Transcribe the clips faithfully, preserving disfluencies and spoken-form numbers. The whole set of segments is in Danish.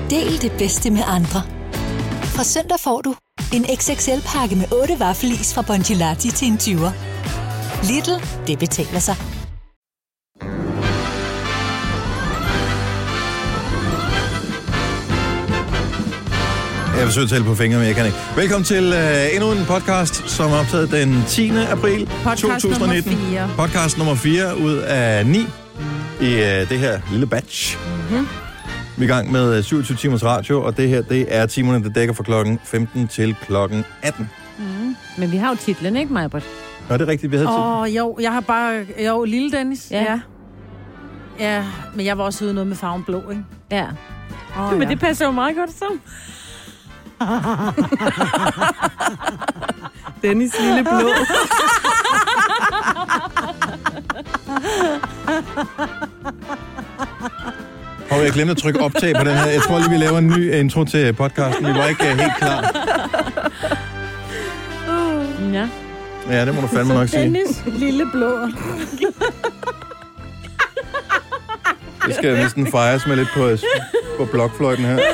Del det bedste med andre. Fra søndag får du en X X L-pakke med otte vaffelis fra Bongelati til en tyver. Lidl, det betaler sig. Jeg forsøger at tælle på fingre, men jeg kan ikke. Velkommen til uh, endnu en podcast, som er optaget den tiende april podcast to tusind nitten. Nummer podcast nummer fire ud af ni i uh, det her lille batch. Mm-hmm. Vi er i gang med syvogtyve timers radio, og det her, det er timerne, der dækker fra klokken femten til klokken atten. Mm. Men vi har jo titlen, ikke, Majbert? Nå, det er rigtigt, vi havde titlen. Åh, oh, jo, jeg har bare... Jo, lille Dennis. Ja. Ja. Ja, men jeg var også ude noget med farven blå, ikke? Ja. Oh, men ja. det passer jo meget godt sammen. Dennis lille blå. Og jeg glemte at trykke optag på den her. Jeg tror lige, vi laver en ny intro til podcasten. Vi var ikke uh, helt klar. Uh. Ja. Ja, det må du fandme nok sige. Dennis lille blå. Det skal næsten fejres med lidt på, på blokfløjten her.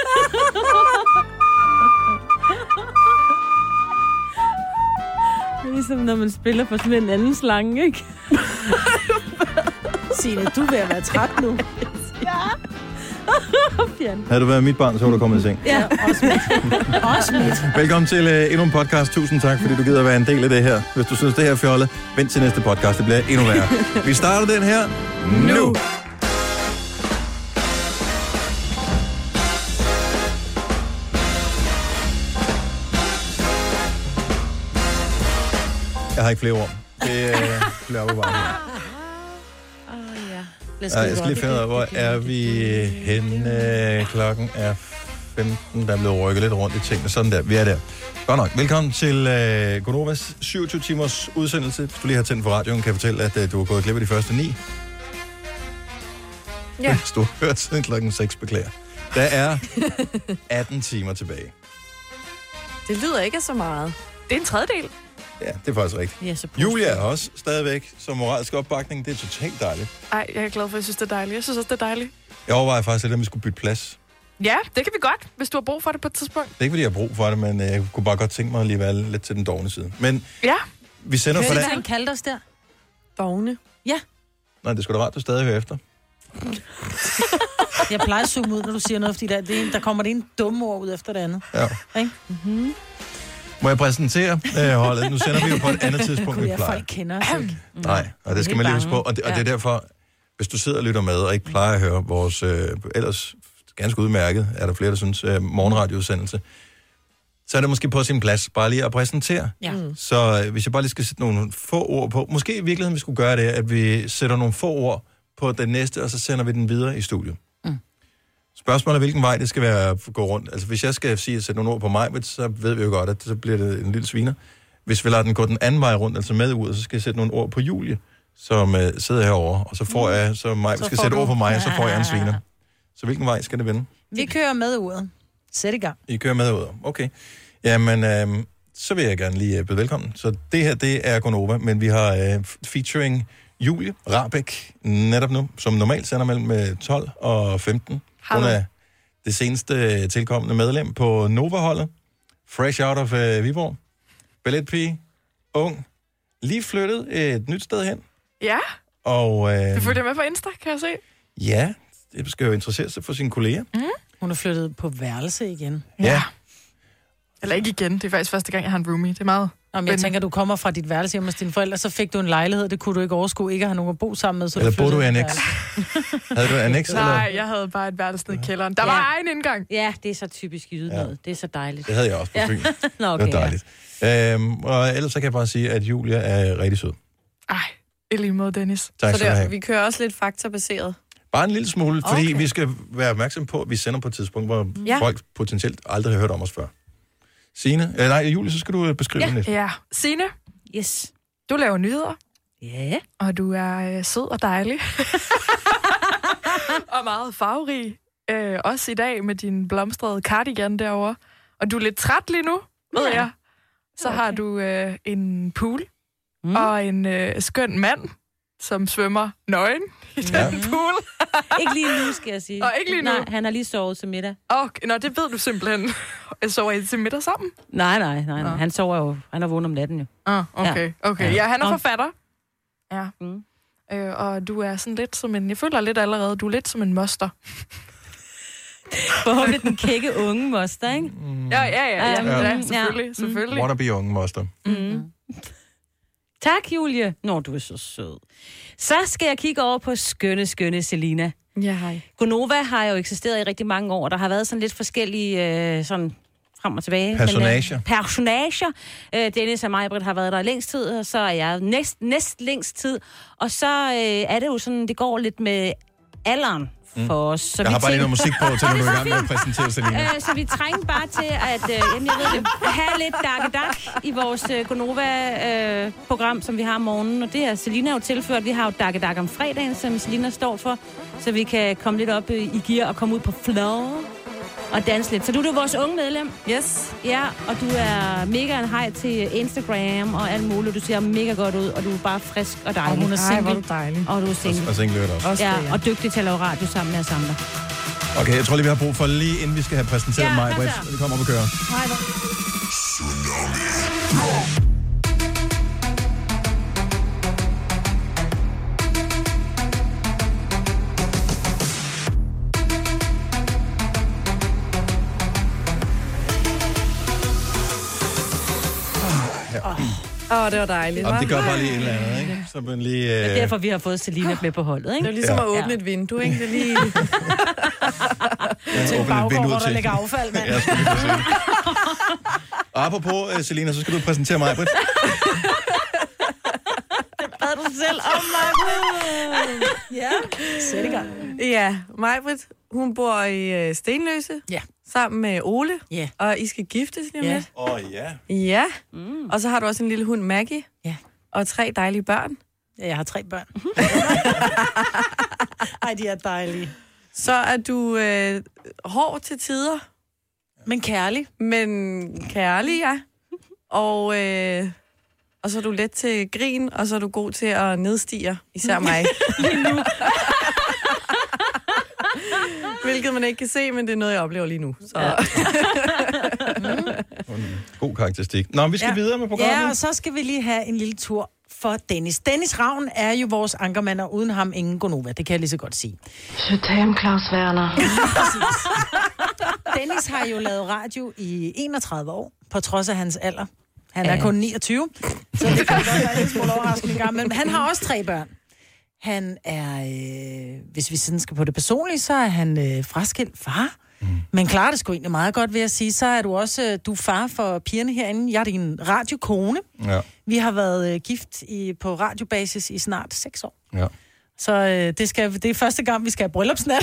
Det er ligesom, når man spiller for sådan en anden slange, ikke? Signe, du er ved at være træt nu. Ja. Havde du været mit barn, så var du kommet i seng. Ja, også mit. Også mit. Velkommen til uh, endnu en podcast. Tusind tak, fordi du gider at være en del af det her. Hvis du synes, det her er fjollet, vent til næste podcast. Det bliver endnu værre. Vi starter den her nu. Jeg har ikke flere ord. Det uh, bliver oppe bare her. Ja, jeg skal lige finde ud af, hvor er vi henne. Klokken er femten. Der er blevet rykket lidt rundt i tingene. Sådan der. Vi er der. Godt nok. Velkommen til uh, Gonovas syvogtyve timers udsendelse. Hvis du lige har tændt på radioen, kan jeg fortælle, at uh, du har gået glip af de første ni. Ja. Hvis du har hørt siden klokken seks, beklager. Der er atten timer tilbage. Det lyder ikke så meget. Det er en tredjedel. Ja, det er faktisk rigtigt. Ja, så Julia er også stadigvæk som moralsk opbakning. Det er totalt dejligt. Ej, jeg er glad for, at jeg synes, det er dejligt. Jeg synes også, det er dejligt. Jeg overvejer faktisk lidt, om vi skulle bytte plads. Ja, det kan vi godt, hvis du har brug for det på et tidspunkt. Det er ikke, fordi jeg har brug for det, men jeg kunne bare godt tænke mig at lige være lidt til den dovne side. Men ja, vi sender for Hørte det. I, han kaldte os der? dogne. Ja. Nej, det skulle da rart, du stadig hører efter. Jeg plejer at zoome ud, når du siger noget, fordi der, det er en, der kommer det en dumme ord ud efter det andet. Ja. Ikke? Mm-hmm. Må jeg præsentere øh, holdet? Nu sender vi jo på et andet tidspunkt, vi Ja, plejer. folk kender os ikke. Nej, og det skal man lige huske på. Og det, og det er derfor, hvis du sidder og lytter med, og ikke plejer at høre vores øh, ellers ganske udmærket, er der flere, der synes, øh, morgenradioudsendelse, så er det måske på sin plads bare lige at præsentere. Ja. Så øh, hvis jeg bare lige skal sætte nogle få ord på, måske i virkeligheden vi skulle gøre det, at vi sætter nogle få ord på den næste, og så sender vi den videre i studiet. Mm. Spørgsmålet er, hvilken vej det skal være at gå rundt. Altså, hvis jeg skal sige at sætte nogle ord på mig, så ved vi jo godt, at så bliver det en lille sviner. Hvis vi lader den gå den anden vej rundt, altså med ud, så skal jeg sætte nogle ord på Julie, som uh, sidder herovre, og så får jeg, så mig, Så skal får sætte du- ord på mig, og så får jeg en sviner. Så hvilken vej skal det vende? Vi kører med uret. Sæt i gang. I kører med ud. Okay. Jamen, øh, så vil jeg gerne lige byde velkommen. Så det her, det er Gonova, men vi har øh, featuring Julie Rahbek netop nu, som normalt sender mellem tolv og femten. Hun Hallo. er det seneste tilkommende medlem på Nova-holdet. Fresh out of uh, Viborg. Balletpige. Ung. Lige flyttet et nyt sted hen. Ja, Og øh, du følger med på Insta, kan jeg se. ja, det skal jo interessere sig for sine kolleger. Hun er flyttet på værelse igen. Ja. Eller ikke igen, det er faktisk første gang, jeg har en roomie. Det er meget... Nå, men jeg tænker, du kommer fra dit værelse hjemme hos dine forældre, så fik du en lejlighed. Det kunne du ikke overskue, ikke at have nogen at bo sammen med. Så Eller du boede du i flyttede annex? værelse. Havde du annex? Nej, jeg havde bare et værelse nede i kælderen. Der var Ja. egen indgang. Ja, det er så typisk jyde Ja. noget. Det er så dejligt. Det havde jeg også på Fyn. Nå, Det okay, var dejligt. Øhm, og ellers så kan jeg bare sige, at Julia er rigtig sød. Ej, i lige måde, Dennis. Tak Så skal du det, have. vi kører også lidt faktabaseret. Bare en lille smule, fordi Okay. vi skal være opmærksom på, at vi sender på et tidspunkt, hvor ja. Ja. folk potentielt aldrig har hørt om os før. Signe? Øh, nej, Julie, så skal du beskrive Ja. lidt. Ja, Signe, Yes. du laver nyheder, Ja. og du er øh, sød og dejlig. og meget farverig. Øh, også i dag med din blomstrede cardigan derovre. Og du er lidt træt lige nu, ved Ja. jeg. Så Okay. har du øh, en pool Mm. og en øh, skøn mand, som svømmer nøgen i den Ja. pool. Ikke lige nu, skal jeg sige. Og ikke lige nu? Nej, han har lige sovet til middag. Okay, nå, det ved du simpelthen. Sover I til middag sammen? Nej, nej, nej. nej. Han sover jo. Han er vågen om natten jo. Ah, okay, okay. Ja, han er forfatter. Ja. Mm. Øh, og du er sådan lidt som en... Jeg føler lidt allerede, du er lidt som en moster. Forhåbentlig den kække unge moster, ikke? Mm. Ja, ja, ja. ja, Um, ja. ja. Selvfølgelig, Mm. selvfølgelig. Wannabe unge moster. Mm. Tak, Julie. Nå, du er så sød. Så skal jeg kigge over på skønne, skønne Selina. Ja, hej. Gonova har jo eksisteret i rigtig mange år. Der har været sådan lidt forskellige øh, sådan frem og tilbage. Personager. Men, øh, personager. Øh, Dennis og Maj-Brit har været der i længst tid, og så er jeg næst, næst længst tid. Og så øh, er det jo sådan, det går lidt med alderen for os. Så jeg vi har bare lige tænker- noget musik på, til når du er i gang med at præsentere Selina. Øh, så vi trænger bare til at øh, jamen, jeg ved det, have lidt dak i vores øh, Gonova-program, øh, som vi har om morgenen. Og det er Selina jo tilført. Vi har jo dak om fredagen, som Selina står for, så vi kan komme lidt op øh, i gear og komme ud på floor og danse lidt. Så du er vores unge medlem. Yes. Ja, og du er mega en hej til Instagram og alt muligt. Du ser mega godt ud, og du er bare frisk og dejlig. Og hun er Ej, hvor er single. du dejlig. Og du er single. Og single også. Også Ja, det, ja. og dygtig til at lave radio sammen med os andre. Okay, jeg tror lige, vi har brug for lige inden vi skal have præsenteret Ja, mig, kom Britt. så. Vi kommer op og kører. Hej, hvor. Åh, oh, det var dejligt. Jamen, det gør hva'? bare lige et eller andet, ikke? Så man lige... Det er Øh... derfor, vi har fået Selina med på holdet, Det ikke? er ligesom Ja. at åbne et vindue, ikke? Det er lige... Ja, Til en åbne et baggård, vindue hvor der til. ligger affald, mand. Ja, skal vi få se. Og apropos, uh, Selina, så skal du præsentere mig, Britt. Bad du selv om mig? Ja, sæt i gang. Ja, Maj-Brit, hun bor i øh, Stenløse. Ja. Sammen med Ole. Ja. Og I skal giftes lige om Ja. lidt. Åh, oh, ja. Ja. Mm. Og så har du også en lille hund, Maggie. Ja. Og tre dejlige børn. Ja, jeg har tre børn. Ej, de er dejlige. Så er du øh, hård til tider, Men kærlig. men kærlig, ja. Og, øh, og så er du let til grin, og så er du god til at nedstige, især mig. Hvilket man ikke kan se, men det er noget, jeg oplever lige nu. Så. Ja. En god karakteristik. Nå, vi skal ja. videre med programmet. Ja, og så skal vi lige have en lille tur for Dennis. Dennis Ravn er jo vores ankermand, og uden ham ingen Gonova. Det kan jeg lige så godt sige. Je t'aime, Claus Werner. Dennis har jo lavet radio i enogtredive år, på trods af hans alder. Han er Ja. kun niogtyve, så det kan godt være en smule overraskende i gang. Men han har også tre børn. Han er, øh, hvis vi sådan skal på det personlige, så er han øh, fraskilt far. Mm. Men klarer det sgu egentlig meget godt, vil jeg sige. Så er du også, øh, du er far for pigerne herinde. Jeg er din radiokone. Ja. Vi har været øh, gift i, på radiobasis i snart seks år. Ja. Så øh, det, skal, det er første gang, vi skal have bryllupsnat.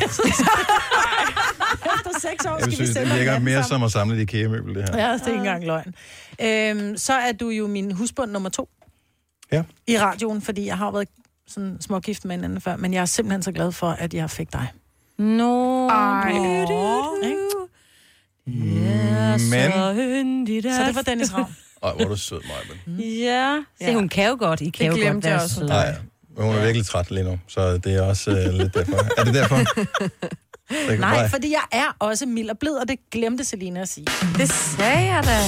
Efter seks år Jeg skal vi synes, sende det virker om mere natten som at samle de IKEA-møbel, det her. Ja, det er ikke engang løgn. Øhm, så er du jo min husbund nummer to Ja. i radioen, fordi jeg har jo været sådan smågift med en anden før, men jeg er simpelthen så glad for, at jeg fik dig. Nå. Ej. Ikke? Ja, Men- så yndigt. Så det var Dennis Ravn. Ej, hvor er du sød, Maja. Ja. Se, hun kan jo godt. I kan Det jo glemte godt jeg være også. søde. Nej, men hun er virkelig træt lige nu, så det er også uh, lidt derfor. Er det derfor? Det kan Nej, bare- fordi jeg er også mild og blid, og det glemte Selina at sige. Det sagde jeg da.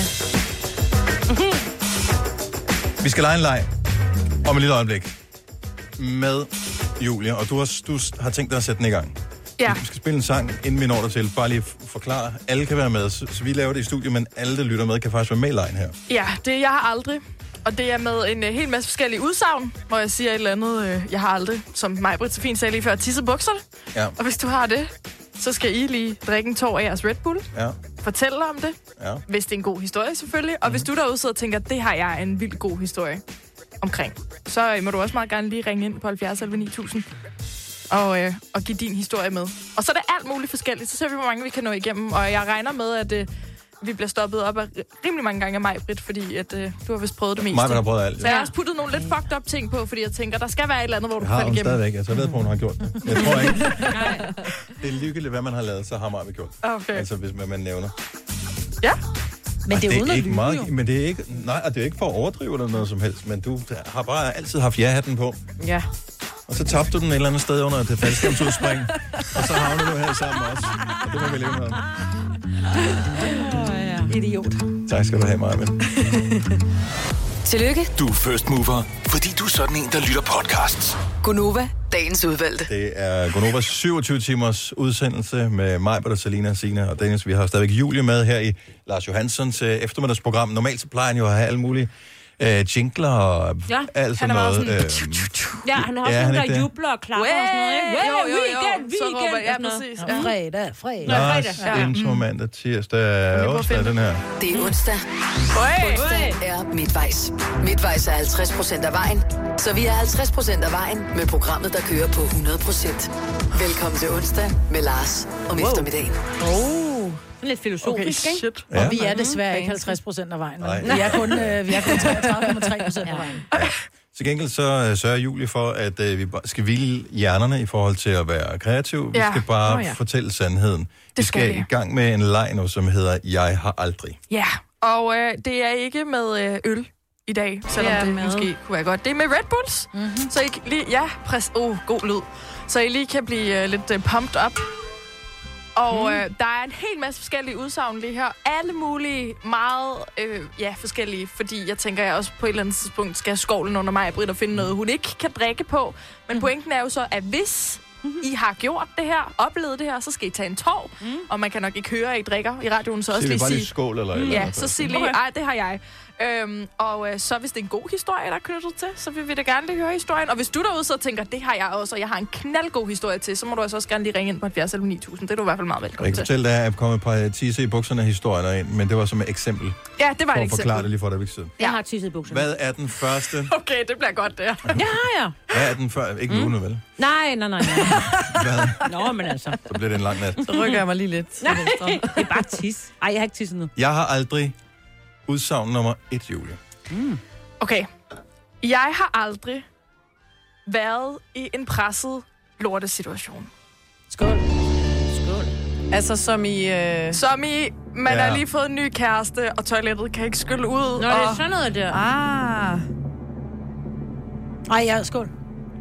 Vi skal lege en leg om et lille øjeblik med Julia, og du har, du har tænkt dig at sætte den i gang. Ja. Vi skal spille en sang, inden vi når der til. Bare lige f- forklare. Alle kan være med, så, så vi laver det i studiet, men alle, der lytter med, kan faktisk være med i lejen her. Ja, det jeg har aldrig. Og det er med en uh, hel masse forskellige udsagn, hvor jeg siger et eller andet, uh, jeg har aldrig, som Maj-Brit så fint sagde lige før, tisse bukserne. Ja, Og hvis du har det, så skal I lige drikke en tår af jeres Red Bull. ja, Fortælle om det, ja. hvis det er en god historie selvfølgelig. Og mm. hvis du derude sidder og tænker, det har jeg en vildt god historie omkring, så øh, må du også meget gerne lige ringe ind på halvfjerds elleve ni tusind og, øh, og give din historie med. Og så er det alt muligt forskelligt. Så ser vi, hvor mange vi kan nå igennem. Og jeg regner med, at øh, vi bliver stoppet op af rimelig mange gange af mig, Britt, fordi at, øh, du har vist prøvet det meste. Mig, man har prøvet alt. Så jeg har også puttet nogle lidt fucked up ting på, fordi jeg tænker, der skal være et eller andet, hvor du Jeg kan har falde hun igennem. stadigvæk. Altså, jeg ved på, hun har gjort det. Jeg tror ikke. Det er ligegyldigt, hvad man har lavet, så har mig gjort. Okay. Altså, hvis man, man nævner. Ja. Men Og det er uden at ikke lyve, meget, jo. men det er ikke, nej, og det er ikke for at overdrive eller noget som helst, men du har bare altid haft ja-hatten på. Ja. Og så tabte du den et eller andet sted under det faldskærmsudspring. Og så havner du her sammen også. Og det må vi leve med. Oh, ja. Idiot. Tak skal du have, Maja. Tillykke. Du er first mover, fordi du er sådan en, der lytter podcasts. Gunova, dagens udvalgte. Det er Gunovas syvogtyve timers udsendelse med mig, Britta, Selina, Signe og Dennis. Vi har stadigvæk Julie med her i Lars Johanssons eftermiddagsprogram. Normalt så plejer han jo at have alle mulige øh, jingler og ja, alt sådan noget. Sådan, øh, ja, han har også ja, nogen, der jubler og klapper og sådan noget, ikke? Jo, jo, jo. Weekend, så weekend. råber jeg præcis. Ja. Fredag, fredag. Lars, ja. Intro, mandag, tirsdag, onsdag, den her. Det er onsdag. Onsdag er midtvejs. Midtvejs er halvtreds procent af vejen, så vi er halvtreds procent af vejen med programmet, der kører på hundrede procent. Velkommen til onsdag med Lars om wow. eftermiddagen. Oh. Lidt filosofisk, okay, ikke? Ja. Og vi er desværre ikke halvtreds procent af vejen. Vi er kun, øh, vi er kun treogtredive komma tre procent af vejen. Ja. Til gengæld så uh, sørger Julie for, at uh, vi skal hvile hjernerne i forhold til at være kreative. Vi ja. skal bare oh, ja. fortælle sandheden. Det vi skal, skal vi. i gang med en leg nu, som hedder Jeg har aldrig. Ja, og øh, det er ikke med øh, øl i dag, selvom det, det med. måske kunne være godt. Det er med Red Bulls, mm-hmm. så I lige... Ja, præs... Oh, god lyd. Så I lige kan blive øh, lidt øh, pumped up. Og øh, der er en hel masse forskellige udsagn lige her. Alle mulige, meget øh, ja, forskellige. Fordi jeg tænker, jeg også på et eller andet tidspunkt skal skovlen under mig, Britt, og finde noget, hun ikke kan drikke på. Men mm. pointen er jo så, at hvis mm-hmm. I har gjort det her, oplevet det her, så skal I tage en tår. Mm. Og man kan nok ikke høre, at I drikker i radioen. Så også lige bare sige... lige skål eller eller Ja, noget. så sig lige, ej, det har jeg. Øhm, og øh, så hvis det er en god historie, der er knyttet til, så vil vi da gerne lige høre historien. Og hvis du derude så tænker, det har jeg også, og jeg har en knaldgod historie til, så må du altså også gerne lige ringe ind på halvfjerds elleve ni tusind. Det er du i hvert fald meget velkommen jeg kan til. fortælle dig, at jeg kom et par tisse i bukserne historier ind, men det var som et eksempel. Ja, det var for et at forklare eksempel. det lige for dig, siden. Jeg har tisset i bukserne. Hvad er den første? Okay, det bliver godt, det her. Ja, ja. Hvad er den første? Ikke nu, mm. vel? Nej, nej, nej. nej. Hvad? Nå, men altså. Så bliver det en lang nat. Så rykker jeg mig lige lidt til venstre. Det er bare tis. Ej, jeg har ikke tisset nu. Jeg har aldrig udsagn nummer et, Julie. Mm. Okay. Jeg har aldrig været i en presset lortesituation. Skål. Skål. Altså som i... Øh... Som i, man Ja. har lige fået en ny kæreste, og toilettet kan ikke skylle ud. Nå, det og... er sådan noget der. Ah, Ej, ja, skål.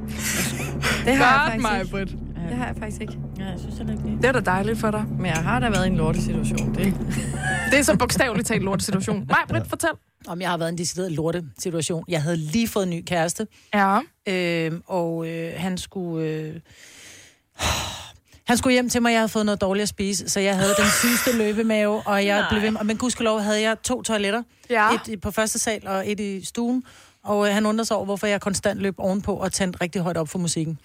det har Godt jeg faktisk mig, ikke. Britt. Det har jeg faktisk ikke. Ja, jeg synes heller ikke det. Det er da dejligt for dig. Men jeg har da været i en lortesituation. Det. Det er så bogstaveligt talt lortesituation. Nej, Britt, fortæl. Om jeg har været i en decideret lorte-situation. Jeg havde lige fået en ny kæreste, Ja. øh, og øh, han skulle... Øh, han skulle hjem til mig, jeg havde fået noget dårligt at spise, så jeg havde den sygeste løbemave, og jeg Nej. blev ved med, men gudskelov havde jeg to toiletter. Ja. Et i- på første sal og et i stuen. Og øh, han undrede sig over, hvorfor jeg konstant løb ovenpå og tændte rigtig højt op for musikken.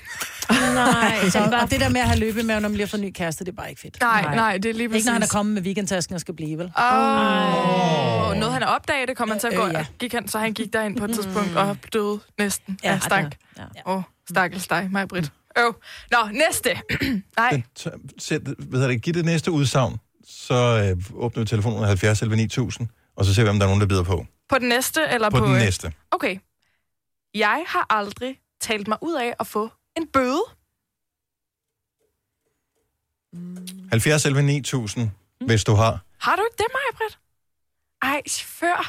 Nej, Så, og det der med at have løbemave, når man lige har fået en ny kæreste, det er bare ikke fedt. Nej, nej, nej, det er lige præcis. Ikke når han er kommet med weekendtasken og skal blive, vel? Åh, oh, oh. Noget han har opdaget, det kommer han til at gå. Øh, ja. Gik han, så han gik derind på et tidspunkt og døde næsten Ja, af stank. Ja. Åh, oh, stakkels dig, mig, Britt. Øv. Nå, næste. Nej. Den t- sæt, hvad hedder det, giv det næste udsagn, så øh, åbner vi telefonen halvfjerds elleve ni tusind, og så ser vi, om der er nogen, der bider på. På den næste, eller På på... den øh, næste. Okay. Jeg har aldrig talt mig ud af at få en bøde. halvfjerds elleve ni tusind, hvis du har. Har du ikke det, Maja, Britt? Ej, før.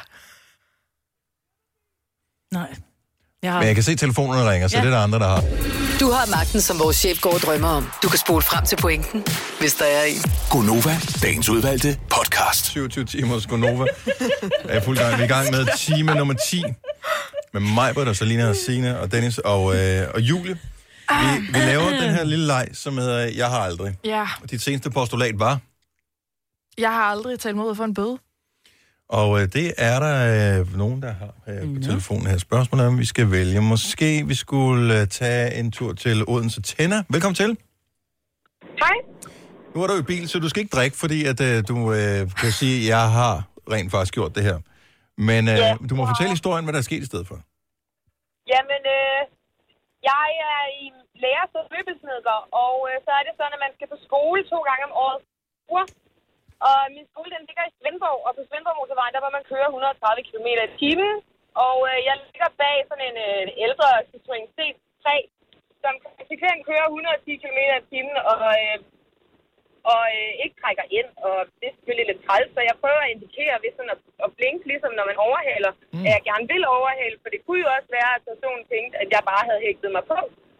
Nej. Jeg har... Men jeg kan se, at telefonerne ringer, så Ja. det er der andre, der har. Du har magten, som vores chef går og drømmer om. Du kan spole frem til pointen, hvis der er en. Gonova, dagens udvalgte podcast. syvogtyve timers Gonova. Jeg er fuld gang. Vi er i gang med time nummer ti. Med mig, Britt, og Selina, og Signe, og Dennis og, øh, og Julie. Vi, vi laver den her lille leg, som hedder Jeg har aldrig. Ja, Og dit seneste postulat var, jeg har aldrig talt mig ud af at få en bøde. og øh, det er der øh, nogen, der har øh, på telefonen her. Spørgsmålet er, om vi skal vælge. Måske vi skulle øh, tage en tur til Odense. Tænder, velkommen til. Hej. Nu er du i bil, så du skal ikke drikke, fordi at, øh, du øh, kan sige, at jeg har rent faktisk gjort det her. Men øh, Ja. du må fortælle historien, hvad der er sket i stedet for. Jamen, øh, jeg er i lærer som løbesnedker, og øh, så er det sådan, at man skal på skole to gange om året. Og min skole, den ligger i Svendborg, og på Svendborg Motorvejen, der må man køre et hundrede og tredive kilometer i timen. Og øh, jeg ligger bag sådan en øh, ældre Citroën C tre, som kan køre et hundrede og ti kilometer i timen, og, øh, og øh, ikke trækker ind, og det er selvfølgelig lidt træls, så jeg prøver at indikere ved sådan at, at blinke, ligesom når man overhaler, mm. at jeg gerne vil overhale, for det kunne jo også være, at personen tænkte, at jeg bare havde hægtet mig på.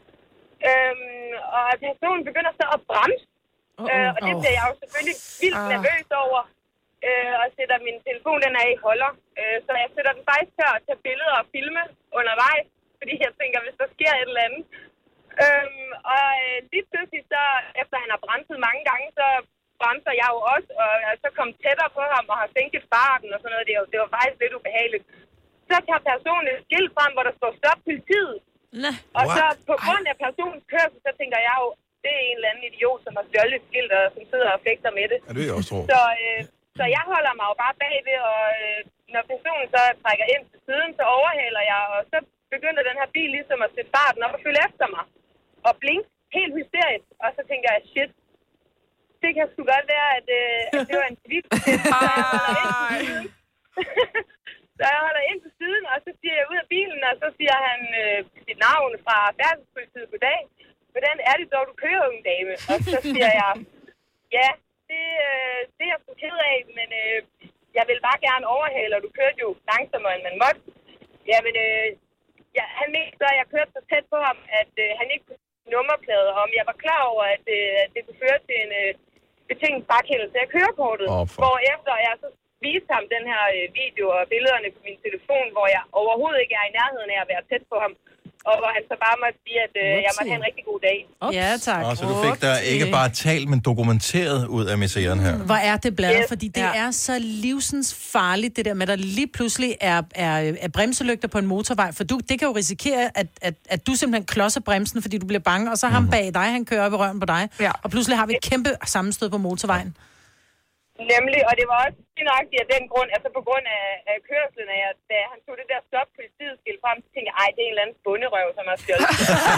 Øhm, og personen begynder så at bremse. Uh-oh. Øh, og det bliver jeg jo selvfølgelig vildt uh. nervøs over. Øh, og sætter min telefon, den er i holder. Øh, så jeg sætter den faktisk til at tage billeder og filme undervejs. Fordi jeg tænker, hvis der sker et eller andet. Øhm, og øh, lige pludselig så, efter han har bremset mange gange, så bremser jeg jo også. Og jeg så kom tættere på ham og har sænket farten og sådan noget. Det var, det var faktisk lidt ubehageligt. Så tager personen et skilt frem, hvor der står stop politiet. Næh. Og What? Så på grund af personens kørsel, så tænker jeg jo, det er en eller anden idiot, som har stjålet et skilt, og som sidder og fægter med det. Ja, det er også tro. Så, øh, så jeg holder mig jo bare bagved, og øh, når personen så trækker ind til siden, så overhaler jeg, og så begynder den her bil ligesom at sætte farten op og følge efter mig. Og blink helt hysterisk, og så tænker jeg, shit, det kan sgu godt være, at, øh, at det var en civil. Så jeg holder ind til siden, og så siger jeg ud af bilen, og så siger han øh, sit navn fra færdselspolitiet. Goddag. Hvordan er det dog, du kører, unge dame? Og så siger jeg, ja, det, øh, det er jeg sgu ked af, men øh, jeg vil bare gerne overhale, og du kørte jo langsommere, end man måtte. Jamen, øh, ja, han mente så, at jeg kørte så tæt på ham, at øh, han ikke kunne se nummerplade, og om jeg var klar over, at, øh, at det kunne føre til en øh, betinget frakendelse af kørekortet. Oh, hvorefter jeg så viste ham den her øh, video og billederne på min telefon, hvor jeg overhovedet ikke er i nærheden af at være tæt på ham. Og hvor han så bare måtte sige, at øh, jeg måtte have en rigtig god dag. Ups. Ja, tak. Og så du fik der ikke bare talt, men dokumenteret ud af misæren her. Hvor er det bladet, Yes. fordi det ja. er så livsens farligt, det der med, at der lige pludselig er, er, er bremselygter på en motorvej. For du, det kan jo risikere, at, at, at du simpelthen klodser bremsen, fordi du bliver bange, og så ham mm-hmm. bag dig, han kører op i røven på dig. Ja. Og pludselig har vi et kæmpe sammenstød på motorvejen. Nemlig, og det var også nøjagtigt af den grund, altså på grund af, af kørslen af, at da han tog det der stop politiet-skilt frem, så tænkte jeg, ej, det er en eller anden bunderøv, som har stjålet.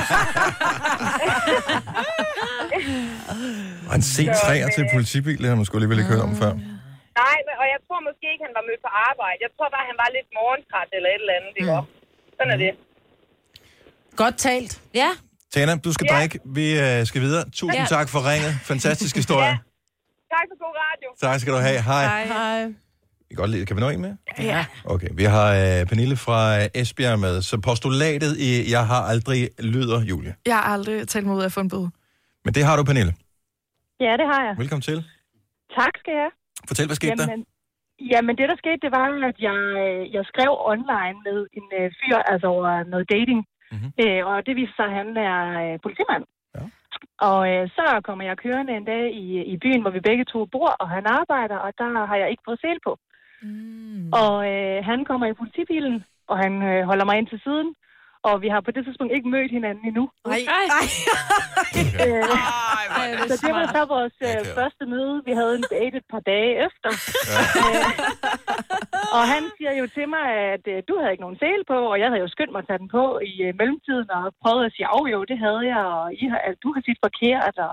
Og en C tre'er til politibil, han måske alligevel ikke hørt om før. Nej, og jeg tror måske ikke, han var mødt på arbejde. Jeg tror bare, han var lidt morgentræt eller et eller andet. Det var. Sådan er det. Godt talt. Ja. Tana, du skal ja. drikke. Vi øh, skal videre. Tusind ja. tak for ringet. Fantastisk historie. Ja. Tak for god radio. Tak skal du have. Hej. Hej. Hej. Vi kan godt lide. Kan vi nå en med? Ja. Okay, vi har øh, Pernille fra Esbjerg med. Så postulatet i Jeg har aldrig lyder, Julie. Jeg har aldrig talt mig ud af at få en bøde. Men det har du, Pernille. Ja, det har jeg. Velkommen til. Tak skal jeg. Fortæl, hvad skete jamen, der? Jamen, det der skete, det var, at jeg, jeg skrev online med en uh, fyr, altså over noget dating. Mm-hmm. Øh, og det viste sig, at han er uh, politimand. Ja. Og øh, så kommer jeg kørende en dag i, i byen, hvor vi begge to bor, og han arbejder, og der har jeg ikke fået sele på. Mm. Og øh, han kommer i politibilen, og han øh, holder mig ind til siden, og vi har på det tidspunkt ikke mødt hinanden endnu. Ej, ej. øh, Ej det så det var så vores øh, første møde. Vi havde en date et par dage efter. Ja. Øh, og han siger jo til mig, at øh, du havde ikke nogen sele på, og jeg havde jo skyndt mig at tage den på i øh, mellemtiden, og prøvede at sige, at jo, det havde jeg, og I har, at du har sit forkert. Og,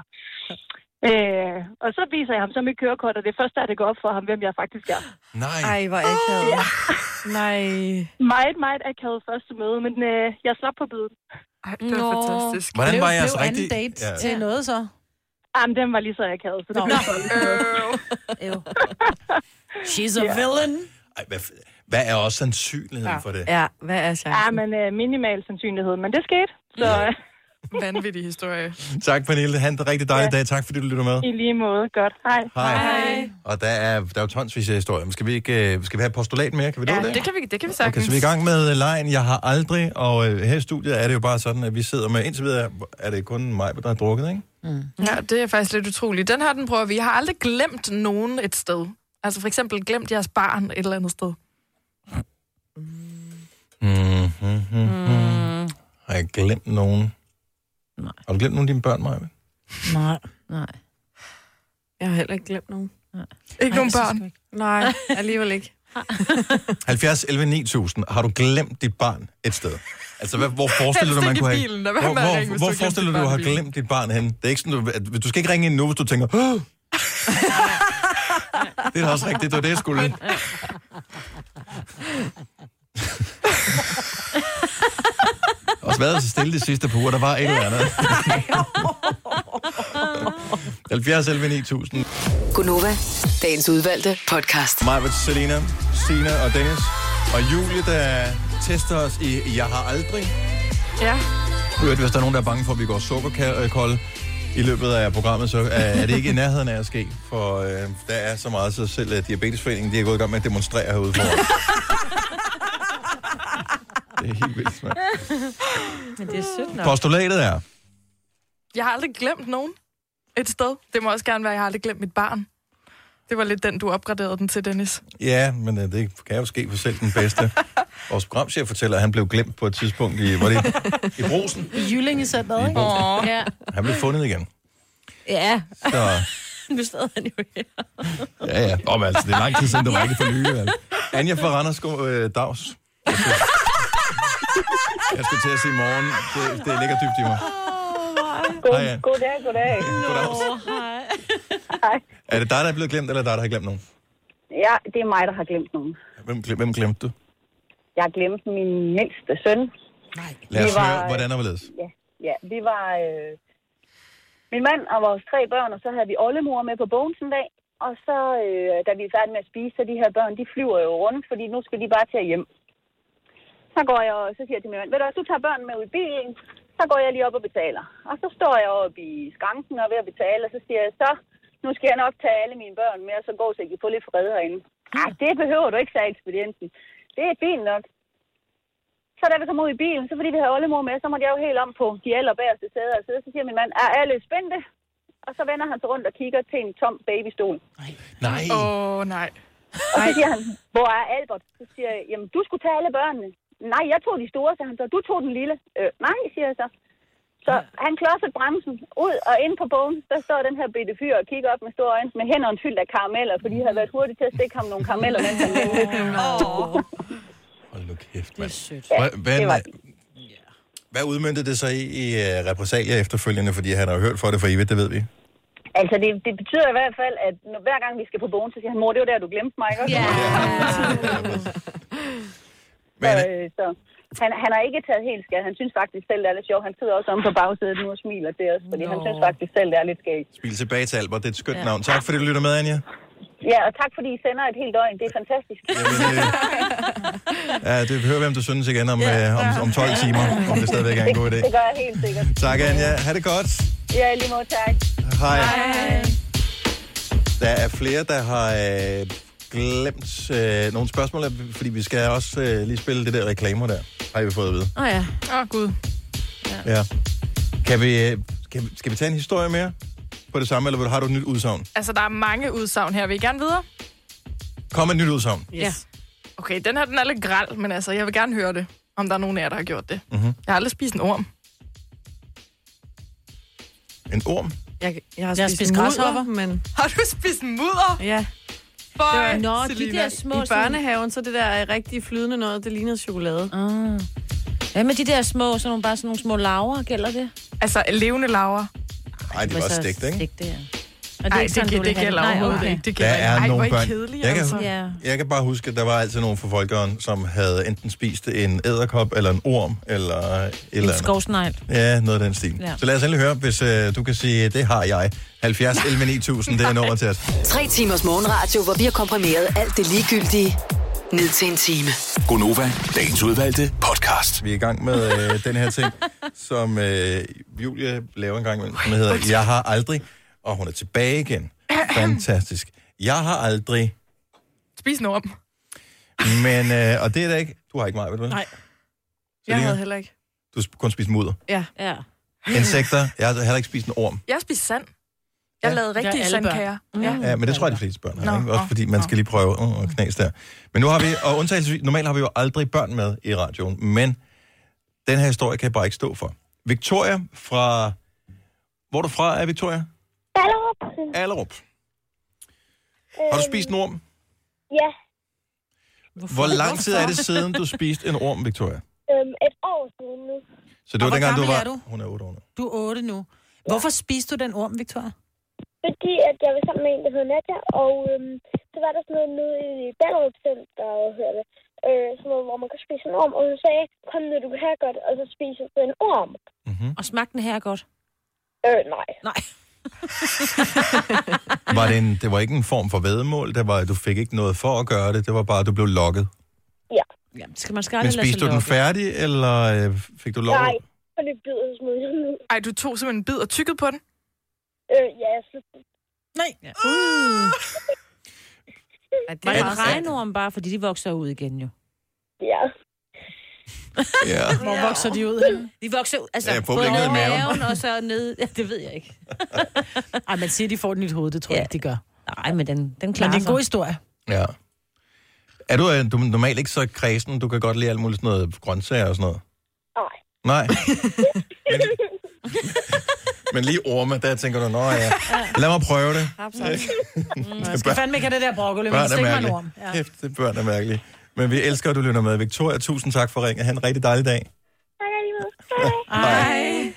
øh, og så viser jeg ham så mit kørekort, og det første er det går op for ham, hvem jeg faktisk er. Nej. Ej, hvor akavet. Ja. Nej. Meget, meget akavet første møde, men øh, jeg slap på bøden. Ej, det var Nå. fantastisk. Hvordan var jeres blev rigtig... anden date ja. til noget så? Jamen, den var lige så akavet, så det blev så lidt. She's a villain. Ej, hvad, hvad er også sandsynligheden ja. for det? Ja, hvad er chancen? Ja, men uh, minimal sandsynlighed, men det skete, så... Ja. Vanvittig historie. Tak, Pernille. Ha' en rigtig dejlig ja. dag. Tak, fordi du lytter med. I lige måde. Godt. Hej. Hej. Hej. Og der er, der er jo tonsvis af historier. Skal vi, ikke, skal vi have et postulat mere? Kan vi ja, det? det kan vi, det kan vi sagtens. Okay, så vi er i gang med lejen. Jeg har aldrig, og øh, her i studiet er det jo bare sådan, at vi sidder med, indtil videre er det kun mig, der har drukket, ikke? Mm. Ja, det er faktisk lidt utroligt. Den her, den prøver vi. Jeg har aldrig glemt nogen et sted. Altså for eksempel glemt jeres barn et eller andet sted. Mm, mm, mm, mm. Mm. Har jeg glemt nogen? Nej. Har du glemt nogle af dine børn, Maja? Nej. Nej. Jeg har heller ikke glemt nogen. Nej. Ikke nogen børn? Ikke. Nej, alligevel ikke. halvfjerds elleve ni tusind. Har du glemt dit barn et sted? Altså, hvad, hvor forestiller du, man kunne have... Bilen, hvor, hvor, hvor, hvor forestiller du, du har glemt dit barn hen? Det er ikke sådan, du, at, du skal ikke ringe ind nu, hvis du tænker... Åh! Det er da også rigtigt, det var det, jeg skulle. Også været så stille de sidste par uger, der var et eller andet. halvfjerds elleve ni tusind. Gunova, dagens udvalgte podcast. Majbert, Selina, Sina og Dennis. Og Julie, der tester os i Jeg har aldrig. Ja. Hørt, hvis der er nogen, der er bange for, at vi går sukkerkolde i løbet af programmet, så er det ikke i nærheden af at ske. For øh, der er så meget, så selv uh, Diabetesforeningen, de er gået i gang med at demonstrere herude for os. Det er helt vildt, man. Men det er sødt nok. Postulatet er... Jeg har aldrig glemt nogen et sted. Det må også gerne være, at jeg har aldrig glemt mit barn. Det var lidt den, du opgraderede den til, Dennis. Ja, men uh, det kan jo ske for selv den bedste. Vores programchef fortæller, at han blev glemt på et tidspunkt i, var det, i Brugsen. I Jyllinge-centret, ikke? Åh, ja. Han blev fundet igen. Ja. Så... Nu stod han jo her. Ja, ja. Nå, men altså, det er lang tid siden, der var ikke for nye. Altså. Anja fra Randers, god øh, dags. Jeg skulle, jeg skulle til at sige morgen. Det, det ligger dybt i mig. God, Hej, ja. Goddag, goddag. Goddags. Hej. Hej. Er det dig, der er blevet glemt, eller dig, der har glemt nogen? Ja, det er mig, der har glemt nogen. Hvem, glem, hvem glemte du? Jeg har glemt min mindste søn. Nej. Lad os Vi var, høre, hvordan er det? Ja, ja, vi var... Øh, min mand og vores tre børn, og så havde vi oldemor med på Bones en dag. Og så, øh, da vi er færdige med at spise, så de her børn, de flyver jo rundt, fordi nu skal de bare tage hjem. Så går jeg, og så siger jeg til min mand, ved du, hvis du tager børnene med ud i bilen, så går jeg lige op og betaler. Og så står jeg oppe i skranken og er ved at betale, og så siger jeg, så nu skal jeg nok tage alle mine børn med, og så gå så jeg kan få lidt fred herinde. Ah, det behøver du ikke, sagde ekspedienten. Det er fint nok. Så da vi kom ud i bilen, så fordi vi havde oldemor med, så måtte jeg jo helt om på de allerbærste sæder og sidde. Så siger min mand, er alle spændte? Og så vender han sig rundt og kigger til en tom babystol. Nej. Åh, oh, nej. Og så siger han, hvor er Albert? Så siger jeg, jamen du skulle tage alle børnene. Nej, jeg tog de store, så han så. Du tog den lille. Øh, nej, siger jeg så. Så han klodset bremsen ud og ind på bogen. Der står den her bitte fyr og kigger op med store øjne med hænderne fyldt af karameller, fordi de havde været hurtige til at stikke ham nogle karameller, mens han vendte. Hold nu kæft, mand. Det er sødt. Hvad, hvad, det var- hvad udmøntede det sig i, i uh, repressalier efterfølgende? Fordi han har jo hørt for det for evigt, det ved vi. Altså, det, det betyder i hvert fald, at når, hver gang vi skal på bogen, så siger han, mor, det var der, du glemte mig, ikke også? Ja. Men, Så, øh, så han, han har ikke taget helt skært. Han synes faktisk selv, det er lidt sjovt. Han sidder også om på bagsædet nu og smiler til os, fordi no. han synes faktisk selv, det er lidt skægt. Spil tilbage til Albert, det er et skønt ja. navn. Tak fordi du lytter med, Anja. Ja, og tak fordi I sender et helt døgn. Det er fantastisk. Jamen, øh, ja, det hører vi, om du synes igen om, ja. øh, om, om tolv timer, om det stadigvæk er en god idé. Det, det gør jeg helt sikkert. Tak, Anja. Ha' det godt. Ja, lige måde, tak. Hej. Hej. Der er flere, der har øh, glemt øh, nogle spørgsmål, fordi vi skal også øh, lige spille det der reklamer der, har vi fået at vide. Åh oh, ja. Åh, oh, Gud. Ja. ja. Kan vi, øh, kan, vi- skal vi tage en historie mere på det samme, eller har du et nyt udsagn? Altså, der er mange udsagn her. Vil I gerne videre? Kom med et nyt udsagn. Yes. Ja. Okay, den her, den er lidt græld, men altså, jeg vil gerne høre det, om der er nogen af jer, der har gjort det. Mm-hmm. Jeg har aldrig spist en orm. En orm? Jeg, jeg har Jeg har spist, spist mudder, græshopper. men... Har du spist mudder? Ja. Føj, Nå, de Selina. der små... I børnehaven, så det der er rigtig flydende noget, det ligner chokolade. Ah. Hvad med de der små, sådan nogle, bare sådan nogle små laver, gælder det? Altså, levende laver. Nej, det var så stegt, ikke? Stegte, ja. Nej, det, det, det gælder overhovedet ikke. Det Der gælder er ikke. Ej, nogle hvor er I børn. kedelige, Jeg kan, altså. Ja. jeg kan bare huske, at der var altid nogle fra folkeånden, som havde enten spist en edderkop, eller en orm, eller et eller En andet. skovsnegl. Ja, noget af den stil. Ja. Så lad os endelig høre, hvis øh, du kan sige, det har jeg. halvfjerds elleve ni tusind, det er nummer til os. Tre timers morgenradio, hvor vi har komprimeret alt det ligegyldige ned til en time. Gonova, dagens udvalgte podcast. Vi er i gang med øh, den her ting, som øh, Julie laver en gang imellem, som hedder Jeg har aldrig, og hun er tilbage igen. Fantastisk. Jeg har aldrig, Spis en orm. men, øh, og det er da ikke, du har ikke meget, ved du vel? Nej. Selina? Jeg havde heller ikke. Du har kun spist mudder. Ja. Ja. Insekter, jeg har heller ikke spist en orm. Jeg har spist sand. Jeg Ja. lavede Det rigtige er alle børn. sandkager. Ja. Ja, men det tror jeg, de fleste børn har, Nå, ikke? Også nå, fordi man nå. skal lige prøve uh, og knas der. Men nu har vi, og undtagelsesvis, normalt har vi jo aldrig børn med i radioen, men den her historie kan jeg bare ikke stå for. Victoria fra... Hvor er du fra, er Victoria? Ballerup. Allerup. Har du spist en orm? Ja, Hvor lang tid er det siden, du spiste en orm, Victoria? øhm, et år siden nu. Så det Og var hvor dengang, du gammel var... er du? Hun er otte år nu. Du er otte nu. Hvorfor spiste du den orm, Victoria? Fordi at jeg var sammen med en, der hedder Nadja, og øhm, så var der sådan noget nede i Ballerup Center, hedder det, øh, sådan noget, hvor man kan spise en orm, og hun sagde, kom nu, du kan have godt, og så spiser du en orm. Mm-hmm. Og smagte den her godt? Øh, nej. Nej. Var det, en, det var ikke en form for væddemål, det var, du fik ikke noget for at gøre det, det var bare, at du blev lokket. Ja. Jamen, skal man skal Men aldrig lade spiste sig du den lokke. færdig, eller øh, fik du lov? Nej, og det bid, og smed jeg den ud. Ej, du tog simpelthen en bid og tykkede på den? Øh, ja, så... Nej. Ja. Uh. Ej, det Var er det meget en regnorm bare, fordi de vokser ud igen jo? Ja. Ja. Hvor vokser de ud? De vokser ud, altså Ja, både ned i over maven. maven og så ned. Ja, det ved jeg ikke. Ej, man siger, de får et nyt hoved. Det tror jeg Ja. ikke, de gør. Nej, men den, den klarer Men det er en sig. god historie. Ja. Er du, er du normalt ikke så kredsen? Du kan godt lide alt muligt sådan noget grøntsager og sådan noget? Nej. Nej. men, men lige orme, der tænker du, nå ja, lad mig prøve det. Jeg skal fandme ikke have det der broccoli, men Børn er stik mig en mærkelige. orm. Ja. Kæft, det børn er mærkelige. Men vi elsker, at du lytter med. Victoria, tusind tak for ringet. Ha' en rigtig dejlig dag. Ej.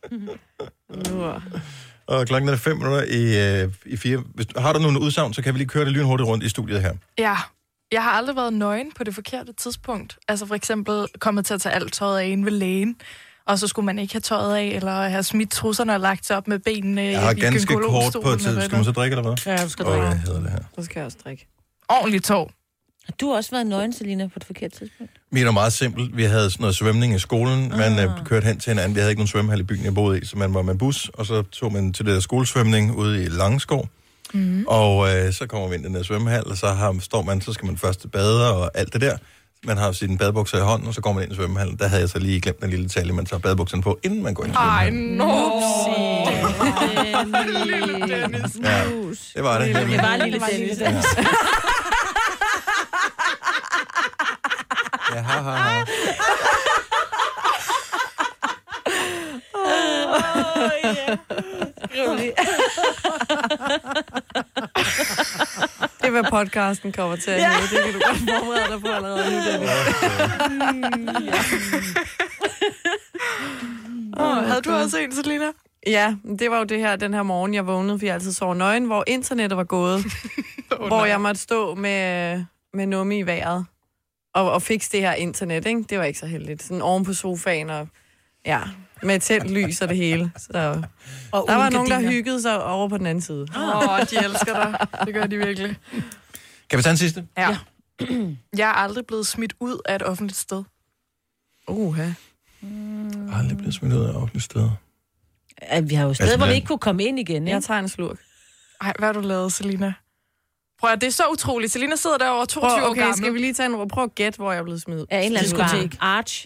Og klokken er fem minutter i, øh, i fire. Hvis, har du nogle udsagn, så kan vi lige køre det lynhurtigt rundt i studiet her. Ja. Jeg har aldrig været nøgen på det forkerte tidspunkt. Altså for eksempel kommet til at tage alt tøjet af inde ved lægen, og så skulle man ikke have tøjet af, eller have smidt trusserne og lagt sig op med benene Jeg har i ganske kort på gynækologstolen, et tid. eller Skal man så drikke, eller hvad? Ja, du skal Åh, drikke. hvad hedder det her? Så skal jeg også drikke. Ordentligt tog. Har du også været nøgen, Selina, på det forkerte tidspunkt? Min er meget simpelt. Vi havde sådan noget svømning i skolen. Man Ah. øh, kørte hen til hinanden. Vi havde ikke nogen svømmehal i byen, jeg boede i, så man var med bus, og så tog man til det der skolesvømning ude i Langskov. Mm. Og øh, så kommer vi ind i den der svømmehal, og så har, står man, så skal man først bade og alt det der. Man har sine badebukser i hånden, og så går man ind i svømmehallen. Der havde jeg så lige glemt den lille detalje, man tager badebukserne på, inden man går ind i Ej, svømmehallen. nå. Lille Dennis. Ja, det var det. Det var lille Dennis. Ja. Ja, ha, ha, ha. Det er, hvad podcasten kommer til at ja. hedde. Det kan du godt forberede dig på allerede nu, Dennis. Oh, havde du også en, Selina? Ja, det var jo det her, den her morgen, jeg vågnede, fordi jeg altid sov nøgen, hvor internettet var gået. oh, hvor jeg måtte stå med, med nummi i vejret og, og fikse det her internet, ikke? Det var ikke så heldigt. Sådan oven på sofaen og ja, med tændt lys og det hele. Så, og der var nogen, der hyggede sig over på den anden side. Åh, oh, de elsker dig. Det gør de virkelig. Kan vi tage en sidste? Ja. Jeg er aldrig blevet smidt ud af et offentligt sted. Uha. Mm. Aldrig blevet smidt ud af offentligt sted. Ja, vi har jo steder, Altså, hvor vi men- ikke kunne komme ind igen, ikke? Jeg tager en slurk. Ej, hvad har du lavet, Selina? Prøv at det er så utroligt. Selina sidder der over toogtyve Prøv, år okay, gammel. skal vi lige tage en prøv at gætte, hvor jeg er blevet smidt ud? Ja, en eller anden Diskotek. bar. Arch.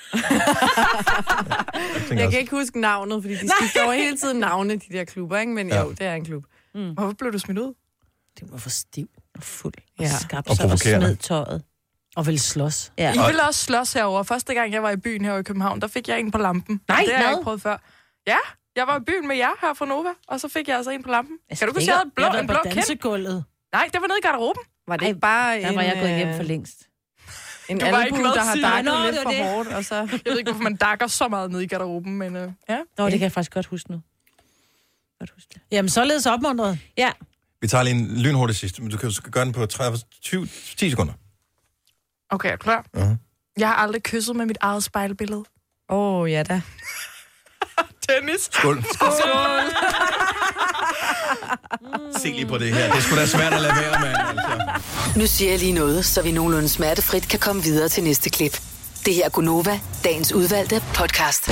Jeg kan ikke huske navnet, fordi de skifter over hele tiden navne, de der klubber, ikke? Men Ja. jo, det er en klub. Mm. Hvorfor blev du smidt ud? Det var for stiv og fuld. Ja. Ja. Skabte Og sig og provokerende. smed tøjet. Og ville slås. Ja. I ville også slås herover. Første gang, jeg var i byen her i København, der fik jeg en på lampen. Nej, det har jeg hvad? ikke prøvet før. Ja, jeg var i byen med jer her fra Nova, og så fik jeg altså en på lampen. Altså, Kan du det huske, er jeg havde et blå, Jeg har en været blå på kind? dansegulvet. Nej, det var nede i garderoben. Var det Ej, ikke bare Der en, var jeg gået hjem øh, for længst. en Du var ikke albu, med der har til- dakket Nå, lidt det for var det. hårdt, og så... Jeg ved ikke, hvorfor man dakker så meget nede i garderoben, men øh, ja. Nå, det kan jeg faktisk godt huske nu. Godt huske det. Jamen, således opmuntret. Ja. Vi tager lige en lynhurtig sidste, men du kan skal gøre den på tredive, tyve, ti sekunder. Okay, er du klar? Uh-huh. Jeg har aldrig kysset med mit eget spejlbillede. Åh, oh, ja da. Dennis. Skål. Skål. Se lige på det her. Det er sgu da svært at lade være, mand. Altså. Nu siger jeg lige noget, så vi nogenlunde smertefrit kan komme videre til næste klip. Det her er Gunova, dagens udvalgte podcast.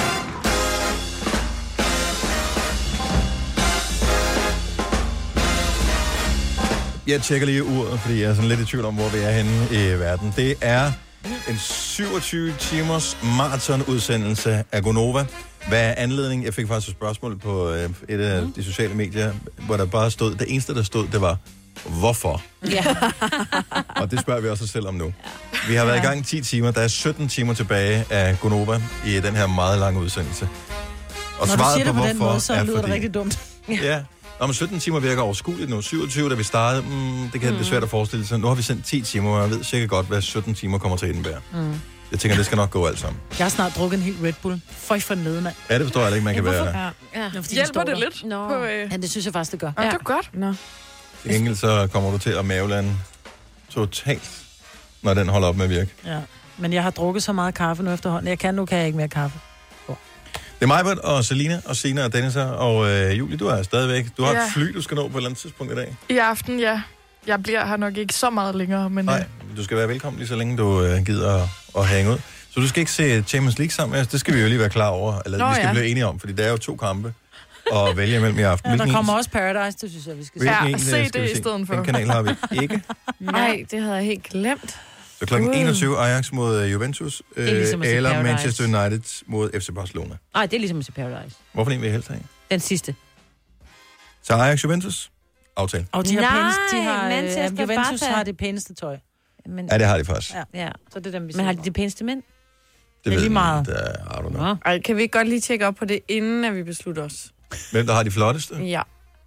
Jeg tjekker lige uret, fordi jeg er sådan lidt i tvivl om, hvor vi er henne i verden. Det er en syvogtyve timers maraton-udsendelse af Gonova. Hvad er anledningen? Jeg fik faktisk et spørgsmål på øh, et af de sociale medier, hvor der bare stod, det eneste, der stod, det var, hvorfor? Ja. Og det spørger vi også os selv om nu. Vi har været i gang i ti timer. Der er sytten timer tilbage af Gonova i den her meget lange udsendelse. Og Når du svaret siger det på hvorfor den måde, så er lyder det fordi- rigtig dumt. Ja. Nå, men sytten timer virker overskueligt nu. syvogtyve, da vi startede, mm, det kan mm. det svært at forestille sig. Nu har vi sendt ti timer, og jeg ved sikkert godt, hvad sytten timer kommer til at indebære. Mm. Jeg tænker, det skal nok gå alt sammen. Jeg har snart drukket en hel Red Bull. Føj for en lede, mand. Ja, det forstår jeg ikke, man kan være. Ja. Ja, fordi de Hjælper står det der. lidt? Nå. På, øh... Ja, det synes jeg faktisk, det gør. Ja, det er godt. Nå. Til gengæld så kommer du til at mavlande totalt, når den holder op med at virke. Ja. Men jeg har drukket så meget kaffe nu efterhånden. Jeg kan nu kan jeg ikke mere kaffe. Det er Majbert og Selina og Sina og Dennis her, og øh, Julie, du er stadigvæk. Du har Ja. et fly, du skal nå på et eller andet tidspunkt i dag. I aften, ja. Jeg bliver her nok ikke så meget længere, men... Nej, du skal være velkommen lige så længe du øh, gider at, at hænge ud. Så du skal ikke se Champions League sammen med os? Det skal vi jo lige være klar over. Eller Nå, vi skal ja. blive enige om, fordi der er jo to kampe at vælge imellem i aften. Ja, der Hvilken kommer en- også Paradise, det synes jeg, vi skal se. Hvilken Ja, en, se øh, skal vi det i stedet for. Den kanal har vi ikke. Nej, det havde jeg helt glemt. Så klokken Gud. enogtyve Ajax mod øh, Juventus, øh, er ligesom at se eller Paradise. Manchester United mod F C Barcelona. Nej, det er ligesom til Paradise. Hvorfor en vil I helst have? Den sidste. Så Ajax Juventus? Aftale. Og de har, Nej, pænest, de har Manchester øh, Juventus Barca. har det pæneste tøj. Men, Ja, det har de faktisk. Ja. ja. Så det er dem, vi Men har de ser de pæneste mænd? Det er ved lige meget. Der, I don't know. Nå. Ej, kan vi ikke godt lige tjekke op på det, inden at vi beslutter os? Hvem der har de flotteste? Ja.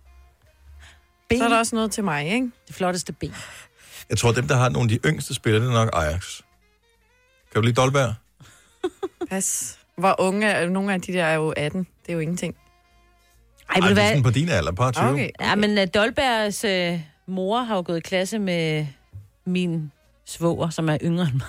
ben. Så er der også noget til mig, ikke? Det flotteste ben. Jeg tror, dem, der har nogle af de yngste spillere, det er nok Ajax. Kan du lide Dolberg? Pas. Hvor unge er nogle af de der er jo atten. Det er jo ingenting. Ej, Ej, ved det du er hvad? sådan på din alder, par tyve. Okay. Ja, men uh, Dolbergs uh, mor har jo gået i klasse med min svoger, som er yngre end mig.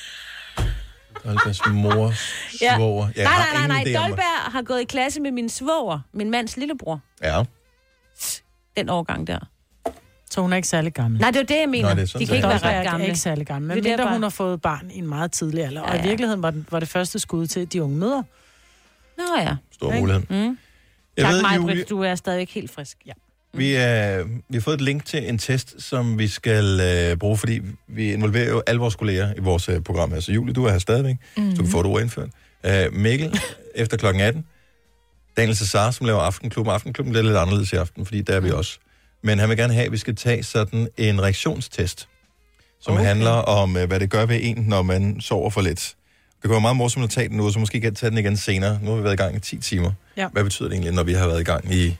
Dolbergs mors Ja. svoger. Jeg nej, har nej, nej, nej. ingen idé om, hvad- Dolberg har gået i klasse med min svoger, min mands lillebror. Ja. Den årgang der. Så hun er ikke særlig gammel. Nej, det er jo det, jeg mener. Nå, Nå, det er de sådan kan ikke set. være Dolberg ret er gamle. ikke særlig gammel, men Det er mindre bare- hun har fået barn i en meget tidlig alder. Ja, Og i ja. virkeligheden var, den, var det første skud til de unge mødre. Nå ja. Stor mulighed. Mm. Jeg Tak, ved, mig, Julie, Britt, du er stadig helt frisk. Ja. vi, er, vi har fået et link til en test, som vi skal øh, bruge, fordi vi involverer jo alle vores kolleger i vores øh, program her. Så Julie, du er her stadigvæk, mm-hmm. så du kan få et ord indført. Øh, Mikkel, efter klokken atten. Daniel Cesar, som laver Aftenklubben. Aftenklubben bliver lidt anderledes i aften, fordi der er vi også. Men han vil gerne have, at vi skal tage sådan en reaktionstest, som okay. handler om, øh, hvad det gør ved en, når man sover for lidt. Det kan være meget morsomt at tage den nu, så måske kan tage den igen senere. Nu har vi været i gang i ti timer. Ja. Hvad betyder det egentlig, når vi har været i gang i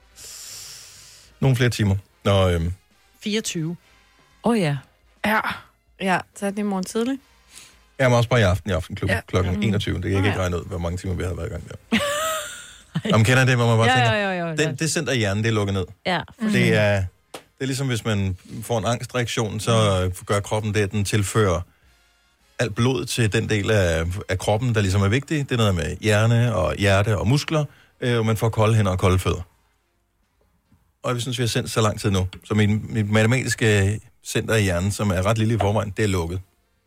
nogle flere timer? Når, øhm, fireogtyve. Åh oh, ja. Ja. Ja, tag den i morgen tidlig. jeg er også bare i aften i Aftenklubben Ja. klokken Mm. enogtyve. Det kan jeg Nå, ikke ja. regne ud, hvor mange timer vi har været i gang der. Om kender det, hvor man bare Ja, tænker, ja, ja, ja. den, det center i hjernen, det er lukket ned. Ja. Det er, det er ligesom, hvis man får en angstreaktion, så øh, gør kroppen det, at den tilfører alt blod til den del af, af kroppen, der ligesom er vigtig. Det er noget med hjerne og hjerte og muskler, øh, og man får kolde hænder og kolde fødder. Og vi synes, vi har sendt så lang tid nu. Så mit, mit matematiske center i hjernen, som er ret lille i forvejen, det er lukket.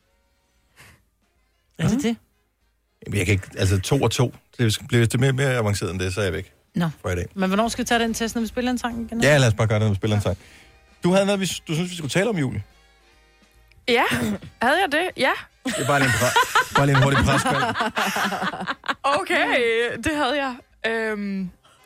Er det det? Jamen, jeg kan ikke, altså to og to, det bliver det mere, mere avanceret end det, så er jeg væk Nå. fra i dag. Men hvornår skal vi tage den test, når vi spiller en sang igen? Ja, lad os bare gøre det, når vi spiller en sang. Du havde noget, vi, du synes, vi skulle tale om, Julie. Ja, havde jeg det? Ja. Det er bare lige en, pre- bare lige en hurtig presbald. Okay, det havde jeg. Øhm...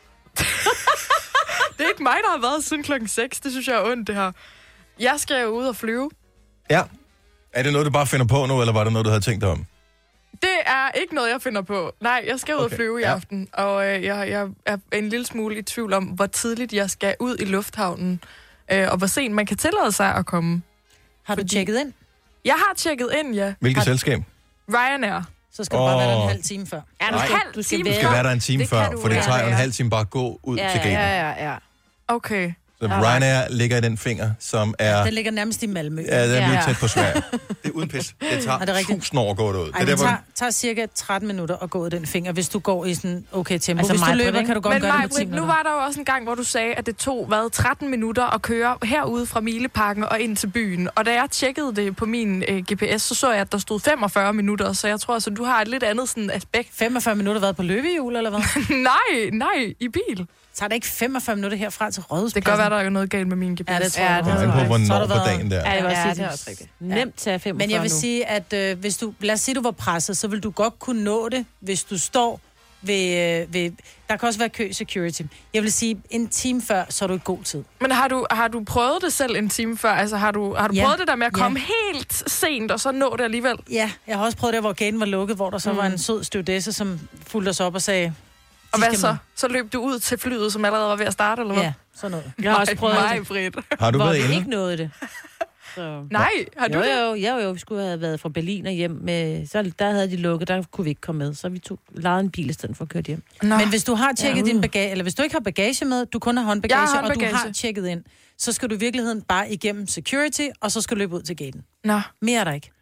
det er ikke mig, der har været siden klokken seks. Det synes jeg er ondt, det her. Jeg skal jo ud og flyve. Ja. Er det noget, du bare finder på nu, eller var det noget, du havde tænkt dig om? Det er ikke noget, jeg finder på. Nej, jeg skal ud Okay, og flyve i ja. aften. Og øh, jeg, jeg er en lille smule i tvivl om, hvor tidligt jeg skal ud i lufthavnen. Øh, og hvor sent man kan tillade sig at komme. Har du tjekket ind? Jeg har tjekket ind, ja. Hvilket selskab? Ryanair. Så skal du bare være der en Åh. halv time før. Ja, En du skal, halv du skal time Du skal være... være der en time Det før, kan du, for det ja, tager jo en ja. halv time bare at gå ud Ja, til gaten. Ja, ja, ja. Okay. Så Ryanair ligger i den finger, som er... Den ligger nærmest i Malmø. Ja, det er Ja. meget tæt på Sverige. Det er uden pis. Det Er det tager rigtigt? tusind år at gå derud. Ej, Det det er der, tager, hvor... tager cirka tretten minutter at gå ud den finger, hvis du går i sådan okay tempo. Altså Altså hvis mig du på løber, det, kan du godt Men gøre det Maj, med ti nu minutter. var der jo også en gang, hvor du sagde, at det tog hvad, tretten minutter at køre herude fra Mileparken og ind til byen. Og da jeg tjekkede det på min øh, G P S, så så jeg, at der stod femogfyrre minutter. Så jeg tror, altså, du har et lidt andet sådan aspekt. femogfyrre minutter været på løbehjul, eller hvad? nej, nej, i bil. Tager det ikke femogfyrre minutter herfra til Rådhuspladsen? Det kan godt være, der er noget galt med min G P S. Ja, det tror Ja, jeg. det Kommer an tror på, jeg. hvornår Så har du på været- dagen der. Ja, det var Ja, ja, det er også rigtigt. Nemt tage femogfyrre Men jeg vil nu. sige, at øh, hvis du, lad os sige, du var presset, så vil du godt kunne nå det, hvis du står ved, øh, ved... Der kan også være kø i security. Jeg vil sige, en time før, så er du i god tid. Men har du, har du prøvet det selv en time før? Altså, har du, har du Ja. prøvet det der med at Ja. komme helt sent, og så nå det alligevel? Ja, jeg har også prøvet det, hvor gaten var lukket, hvor der så mm. var en sød stewardesse, som fulgte os op og sagde... Og "De hvad skal så? med." Så løb du ud til flyet, som allerede var ved at starte, eller hvad? Ja, sådan noget. Jeg har også prøvet Nej, det, Britt. Har du hvor været vi inde? ikke nåede det. Så. Nej, har du Jo, det? jo, jo, jo, vi skulle have været fra Berlin og hjem med... Så der havde de lukket, der kunne vi ikke komme med. Så vi tog lejede en bil i stedet for at køre hjem. Nå. Men hvis du har tjekket Ja, din uh. bagage, eller hvis du ikke har bagage med, du kun har håndbagage, Jeg har og du håndbagage. har tjekket ind, så skal du i virkeligheden bare igennem security, og så skal du løbe ud til gaten. Nå. Mere er der ikke.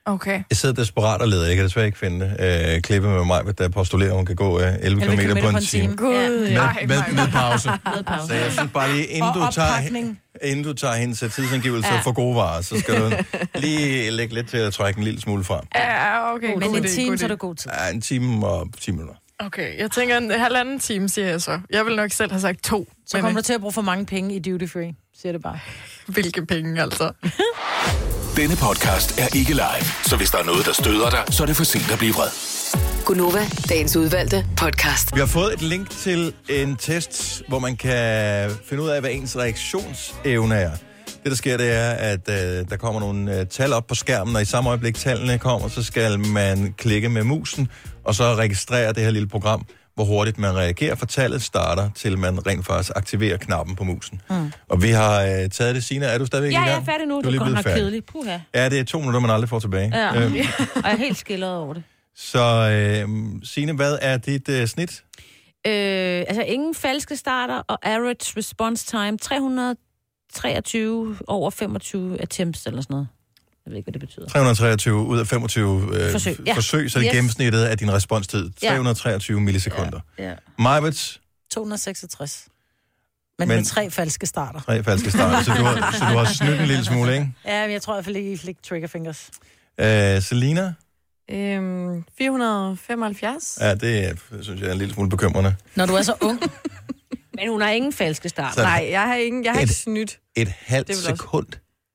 Okay. Jeg sidder desperat og leder. Jeg kan desværre ikke finde øh, klippet med mig, der postulerer, at hun kan gå øh, elleve kilometer på en time. Gud, Med, ja. med, med pause. Med pause. Så jeg synes bare lige, inden Og du tager, oppakning. inden du tager hendes tidsangivelser Ja. for gode varer, så skal du lige lægge lidt til at trække en lille smule frem. Ja, okay. Men god en idé, time, god så er idé. det god tid. Ja, en time og ti minutter. Okay, jeg tænker en halvanden time, siger jeg så. Jeg vil nok selv have sagt to. Så kommer du til at bruge for mange penge i duty free, siger det bare. Hvilke penge, altså? Denne podcast er ikke live, så hvis der er noget, der støder dig, så er det for sent at blive vred. Gunova, dagens udvalgte podcast. Vi har fået et link til en test, hvor man kan finde ud af, hvad ens reaktionsevne er. Det, der sker, det er, at øh, der kommer nogle øh, tal op på skærmen, og i samme øjeblik tallene kommer, så skal man klikke med musen, og så registrere det her lille program, hvor hurtigt man reagerer, for tallet starter, til man rent faktisk aktiverer knappen på musen. Mm. Og vi har øh, taget det. Signe, er du stadigvæk Ja, i jeg gang? er færdig nu. Du Det er er lige godt blevet nok færdig. kedeligt. Puha. Ja, det er to minutter, man aldrig får tilbage. Ja. Øhm, Og jeg er helt skilleret over det. så øh, Signe, hvad er dit øh, snit? Øh, altså ingen falske starter, og average response time tre hundrede og treogtyve over femogtyve attempts eller sådan noget. Jeg ved ikke, hvad det betyder. tre hundrede og treogtyve ud af femogtyve øh, Forsøg, forsøg, ja. forsøg så er det Yes. gennemsnittet af din responstid. Ja. tre hundrede og treogtyve millisekunder. Ja. Majbets, to hundrede og seksogtres. Men, Men- med tre falske starter. tre falske starter, så du har, så du har snydt en lille smule, ikke? Ja, men jeg tror i hvert fald ikke, I fik triggerfingers. Øh, Selina? Øhm, fire hundrede og femoghalvfjerds. Ja, det er, synes jeg er en lille smule bekymrende. Når du er så ung. Men hun har ingen falske starter. Så- Nej, jeg har, ingen, jeg har Et- ikke snydt. Et halvt Det er vel også- sekund.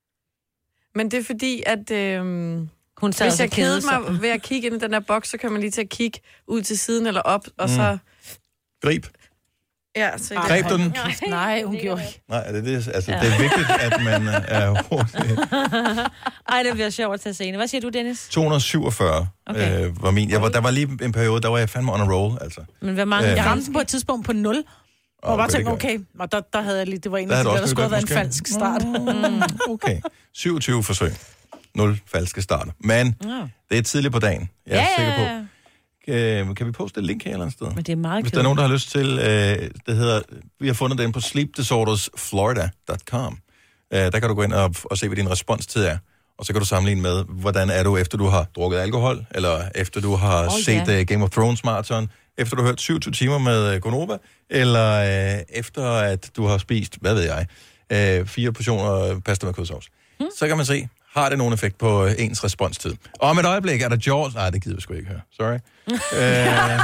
Men det er fordi, at øhm, Hun sad hvis også jeg og kedede kedede sig. mig ved at kigge ind i den der boks, så kan man lige til at kigge ud til siden eller op, og så... Grib. Ja, så Greb du den? Nej, hun gjorde ikke. Nej, det er, det, altså, det er vigtigt, at man er hurtig. Ej, det bliver sjovt at tage scene. Hvad siger du, Dennis? to hundrede og syvogfyrre Okay. øh, var min. Jeg var, der var lige en periode, der var jeg fandme on a roll, altså. Men hvad mange Øh, Jeg ramte den på et tidspunkt på nul. Og Okay, bare det tænkte, gør okay, og der, der havde jeg lige, det var en Der af havde de du der, også der skulle have nyt, været en måske? falsk start. Mm, okay. syvogtyve forsøg. nul falske starter. Men Ja. det er tidligt på dagen. Jeg er Ja, sikker ja, ja. på. Kan, kan vi poste et link her eller andet sted? Men det er meget Hvis der er nogen, der har lyst til, øh, det hedder, vi har fundet den på sleep disorders florida dot com. Øh, der kan du gå ind og, og se, hvad din responstid er. Og så kan du sammenligne med, hvordan er du, efter du har drukket alkohol, eller efter du har Oh, set ja. uh, Game of Thrones marathon, efter du har hørt syvogtyve timer med uh, Gonova, eller uh, efter at du har spist, hvad ved jeg, uh, fire portioner pasta med kødsovs. Hmm. Så kan man se, har det nogen effekt på uh, ens responstid. Og om et øjeblik er der George... Nej, det gider vi sgu ikke høre. Sorry. uh,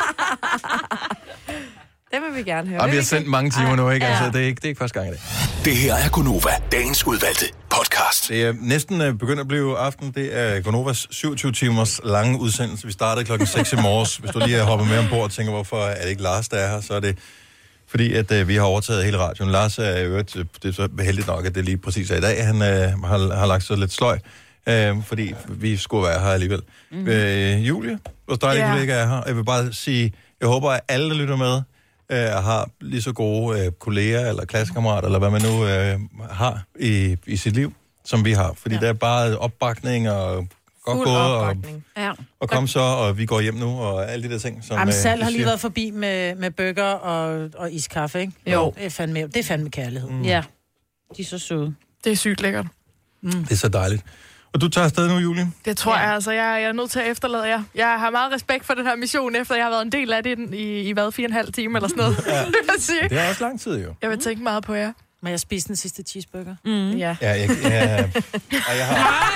Det vil vi gerne høre. og vi Vil har vi sendt mange timer Ej, nu, ikke? ja. Altså, det er ikke, det er ikke første gang i dag. Det her er Gonova, dagens udvalgte podcast. Det er næsten uh, begyndt at blive aften. Det er Gonovas syvogtyve timers lange udsendelse. Vi startede klokken seks i morges. Hvis du lige er hoppet med ombord og tænker, hvorfor er det ikke Lars, der er her, så er det fordi, at uh, vi har overtaget hele radioen. Lars er i øvrigt, uh, det er så heldigt nok, at det lige præcis er i dag. Han uh, har, har lagt sig lidt sløj, uh, fordi vi skulle være her alligevel. Mm-hmm. Uh, Julie, vores dejlige Ja. kollega er her. Jeg vil bare sige, jeg håber, at alle, der lytter med, Uh, har lige så gode uh, kolleger eller klassekammerater, eller hvad man nu uh, har i, i sit liv, som vi har. Fordi ja. der er bare opbakning og godt Fuld gået, og, opbakning. Ja. og kom så, og vi går hjem nu, og alle de der ting, som... Jamen, øh, Sal de har lige siger. været forbi med, med burger og, og iskaffe, ikke? Jo. Det er fandme, det er fandme kærlighed. Mm. Ja, de er så søde. Det er sygt lækkert. Det er så dejligt. Og du tager afsted nu, Julie? Det tror ja. jeg, altså. Jeg, jeg er nødt til at efterlade jer. Jeg har meget respekt for den her mission, efter jeg har været en del af det i, i, i hvad, fire og en halv time eller sådan noget. Ja. Det vil jeg sige. Det er også lang tid, jo. Jeg vil tænke meget på jer. Men jeg spiste den sidste cheeseburger. Mm. Ja. Ja, jeg, jeg, og jeg har...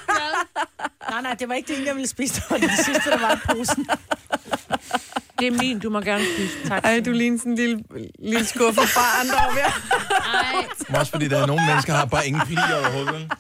Nej, nej, det var ikke det, jeg ville spise. Det var den sidste, der var i posen. Det er min, du må gerne spise. Tak. Ej, du ligner sådan en lille, lille skuffet barn derovre. Ej, Men også fordi, der er nogle mennesker, der har bare ingen pli overhovedet. vel?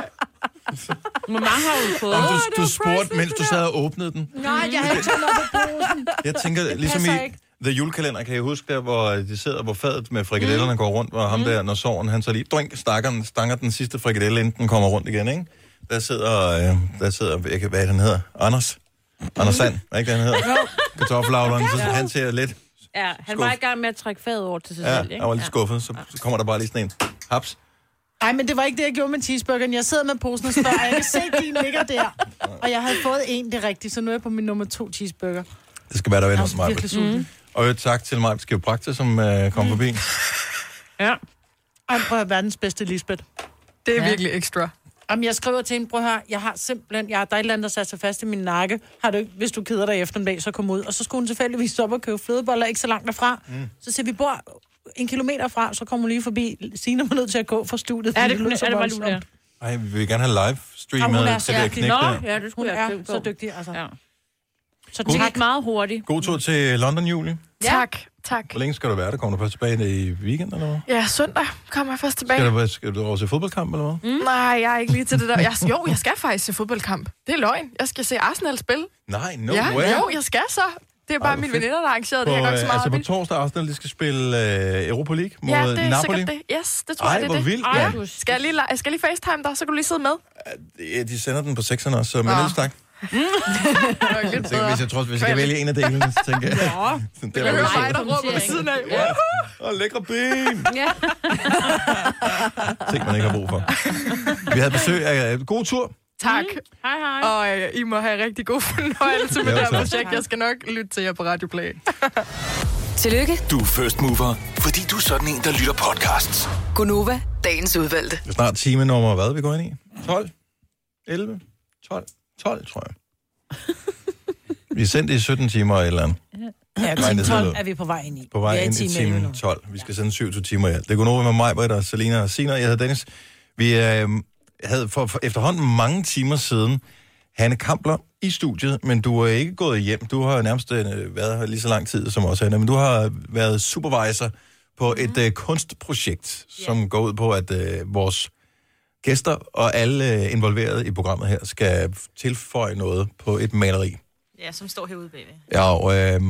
hvor mange har du fået? Om du, du spurgte, mens du sad og åbnede den. Nej, jeg havde ikke taget noget på posen. Jeg tænker, ligesom passer i ikke. The Julekalender, kan jeg huske der, hvor de sidder, hvor fadet med frikadellerne mm. går rundt, og ham mm. der, når soven, han så lige drink, stakker, stanger den sidste frikadelle, inden den kommer rundt igen, ikke? Der sidder, øh, der sidder, jeg kan, hvad er det, han hedder? Anders? Anders Sand, er ikke det, han hedder? Kartoffelavleren, så han ser lidt, Ja, han Skuff. var i gang med at trække fadet over til sig ja, selv, ikke? han var lidt skuffet, så, så kommer der bare lige sådan en haps. Nej, men det var ikke det, jeg gjorde med cheeseburgeren. Jeg sidder med posen og spørger, og jeg kan se, at din ligger der. Og jeg havde fået en, det rigtigt, så nu er jeg på min nummer to cheeseburger. Det skal være der vel Jeg er hos mig. virkelig sulten. Og jo tak til mig, Skivprakte, som øh, kom mm. forbi. Ja. Ej, prøv at være verdens bedste Lisbeth. Det er Ja. virkelig ekstra. Jamen, jeg skriver til hende, prøv her, jeg har simpelthen, jeg, der er et eller andet, der satte sig fast i min nakke. Har du, hvis du keder dig efter en dag, så kom ud. Og så skulle hun tilfældigvis op og købe flødeboller, ikke så langt derfra. Mm. Så siger vi, bor en kilometer fra, så kommer hun lige forbi. Signe var nødt til at gå fra studiet. Er det, det, det, er det bare nu der? Ej, vi vil gerne have livestreamet ja, til det at knække der. Ja, det hun skulle er jeg så dygtig, altså. Ja. Så det gik meget hurtigt. God tur til London, Julie. Ja. Tak, tak. Hvor længe skal du være der? Kommer du først tilbage i weekend, eller hvad? Ja, søndag kommer jeg først tilbage. Skal du, skal du over til fodboldkamp, eller hvad? Mm. Nej, jeg er ikke lige til det der. Jeg, jo, jeg skal faktisk til fodboldkamp. Det er løgn. Jeg skal se Arsenal spille. Nej, no ja, way. Jo, jeg skal så. Det er bare mine veninder, der har arrangeret det. Jeg går ikke så meget altså op på i. torsdag Arsenal, de skal spille uh, Europa League mod ja, det er Napoli. sikkert det. Yes, det tror Ej, jeg, det er hvor det. vildt, Ej, ja. Skal jeg lige, jeg skal lige facetime dig, så kan du lige sidde med. Ja, de sender den på sekserne også, så med ellers tak. Mm. Så hvis jeg tror, hvis jeg kan vælge en af delene, så tænker jeg... Ja. Det kan høre mig, der råber ved siden af. Og lækre ben! Ja. Ting, man ikke har brug for. Vi havde besøg af god tur. Tak. Mm. Hej, hej. Og øh, I må have rigtig god fornøjelse med det her projekt. Jeg skal nok lytte til jer på Radio Play. Tillykke. Du er first mover, fordi du er sådan en, der lytter podcasts. Gunova, dagens udvalgte. Det er snart time nummer, hvad vi går ind i? tolv? elleve? tolv? tolv, tror jeg. Vi er sendt i sytten timer eller et eller andet. Ja, time tolv er vi på vej ind i. På vej ind i time time tolv. Vi skal sende syvogtyve timer i alt. Det går nu med mig, Britt og Selina og Sina. Jeg hedder Dennis. Vi øh, havde for, for efterhånden mange timer siden Hanne Kampler i studiet, men du er ikke gået hjem. Du har nærmest øh, været her lige så lang tid som også Hanne, men du har været supervisor på et øh, kunstprojekt, som yeah. går ud på, at øh, vores gæster og alle øh, involverede i programmet her skal tilføje noget på et maleri. Ja, som står herude bagved. Ja, og, øh,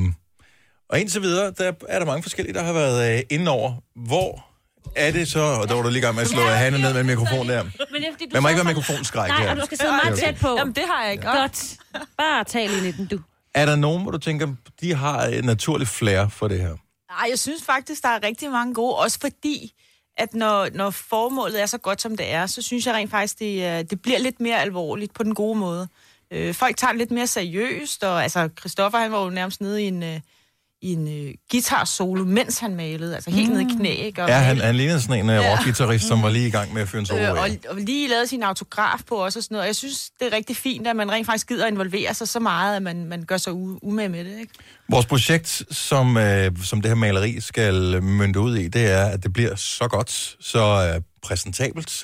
og indtil videre, der er der mange forskellige, der har været øh, inde over. Hvor er det så, og der var du lige i gang med at slå ja, Hanne ned med en mikrofon der. Men man må ikke være mikrofonskræk her. Nej, og du skal sidde meget tæt på. Jamen, det har jeg ikke. Godt. Bare tal ind i den, du. Er der nogen, hvor du tænker, de har et naturligt flair for det her? Nej, jeg synes faktisk, der er rigtig mange gode, også fordi, at når, når formålet er så godt, som det er, så synes jeg rent faktisk, det, det bliver lidt mere alvorligt på den gode måde. Øh, folk tager det lidt mere seriøst, og altså, Christoffer, han var jo nærmest nede i en, øh, i en øh, guitar-solo, mens han malede, altså helt mm. nede i knæ, ikke? Og ja, han, han lignede sådan en uh, rock-guitarist, som var lige i gang med at fyre en solo. Øh, og, og lige lavede sin autograf på os og sådan noget. Jeg synes, det er rigtig fint, at man rent faktisk gider at involvere sig så meget, at man, man gør sig u- umage med det, ikke? Vores projekt, som, øh, som det her maleri skal mønte ud i, det er, at det bliver så godt, så øh, præsentabelt,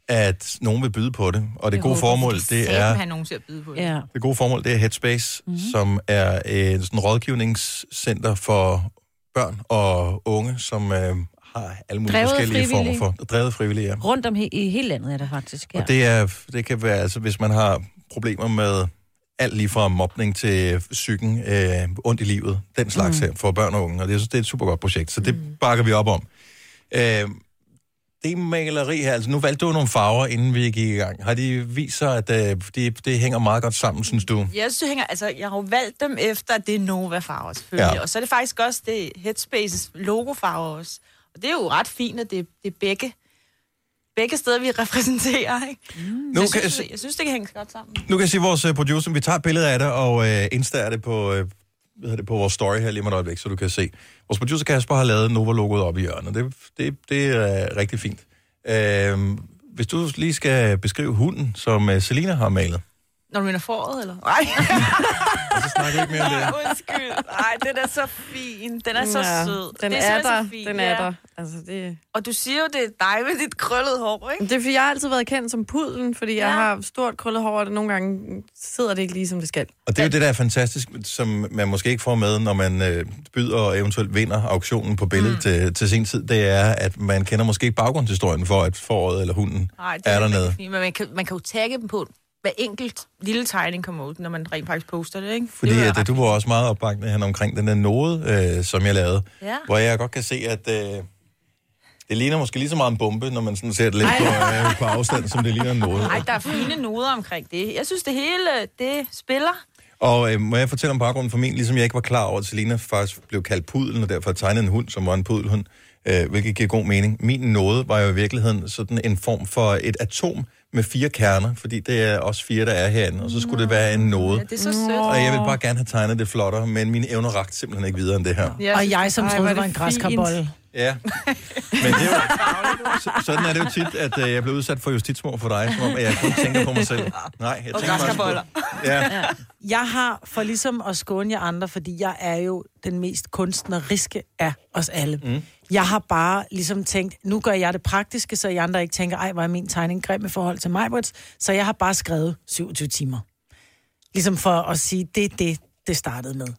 at nogen vil byde på det. Og det, det gode formål, det er... have nogen til at byde på det. Ja. Det gode formål, det er Headspace, mm-hmm. som er et sådan rådgivningscenter for børn og unge, som øh, har alle mulige drevet forskellige former for... Drevet frivillige, ja. Rundt om he- i hele landet er det faktisk, ja. Og det, er, det kan være, altså hvis man har problemer med alt lige fra mobning til psyken, øh, ondt i livet, den slags mm. her, for børn og unge. Og det, det er et super godt projekt, så det mm. bakker vi op om. Øh, Det maleri her, altså nu valgte du nogle farver, inden vi gik i gang. Har de vist sig, at uh, det, det hænger meget godt sammen, synes du? Jeg synes, det hænger, altså, jeg har jo valgt dem efter, at det er Nova-farver, selvfølgelig. Ja. Og så er det faktisk også det Headspaces logo-farver også. Og det er jo ret fint, at det, det er begge, begge steder, vi repræsenterer, ikke? Mm. Nu jeg, synes, jeg, jeg synes, det kan hænge godt sammen. Nu kan jeg sige vores uh, producer, vi tager et billede af det, og uh, installer det på... Uh, hvad det, på vores story her lige med et øjeblik, så du kan se. Vores producer Kasper har lavet Nova-logoet op i hjørnet. Det, det, det er rigtig fint. Uh, hvis du lige skal beskrive hunden, som uh, Selina har malet. Når du mener foråret, eller? Nej. Og så snakker ikke mere om det. Undskyld. Nej, den er så fin. Den er så ja, sød. Den det er, er der. fint, Den er ja. der. Altså, det... Og du siger jo, det er dig med dit krøllede hår, ikke? Det er, fordi jeg har altid været kendt som pudlen, fordi ja. jeg har stort krøllet hår, og nogle gange sidder det ikke lige, som det skal. Og det er jo det, der er fantastisk, som man måske ikke får med, når man øh, byder og eventuelt vinder auktionen på billedet mm. til, til sin tid, det er, at man kender måske ikke baggrundshistorien for, at foråret eller hunden Nej, det er, er dernede. Men man kan, man kan jo tagge dem på hver enkelt lille tegning kommer ud, når man rent faktisk poster det, ikke? Fordi det at, du var også meget opbakende hen omkring den der node, øh, som jeg lavede, ja. hvor jeg godt kan se, at øh, det ligner måske lige så meget en bombe, når man sådan ser det lidt på, øh, på afstand, som det ligner en node. Nej, der er fine noder omkring det. Jeg synes, det hele, det spiller. Og øh, må jeg fortælle om baggrunden for min, ligesom jeg ikke var klar over, at Selina faktisk blev kaldt pudlen, og derfor tegnede en hund, som var en pudelhund. øh, hvilket giver god mening. Min node var jo i virkeligheden sådan en form for et atom med fire kerner, fordi det er også fire, der er herinde, og så skulle det være en node. Ja, det er så sødt. Og jeg vil bare gerne have tegnet det flottere, men mine evner rakte simpelthen ikke videre end det her. Ja. Og jeg, som troede, det var en græskarbolle. Ja, men det er jo, så, sådan er det jo tit, at uh, jeg bliver udsat for justitsmord for dig, som om at jeg kun tænker på mig selv. Nej, jeg tænker også på... Ja. Jeg har, for ligesom at skåne jer andre, fordi jeg er jo den mest kunstneriske af os alle. Mm. Jeg har bare ligesom tænkt, nu gør jeg det praktiske, så I andre ikke tænker, ej, hvor er min tegning grim i forhold til mig, så jeg har bare skrevet syvogtyve timer. Ligesom for at sige, det er det, det startede med.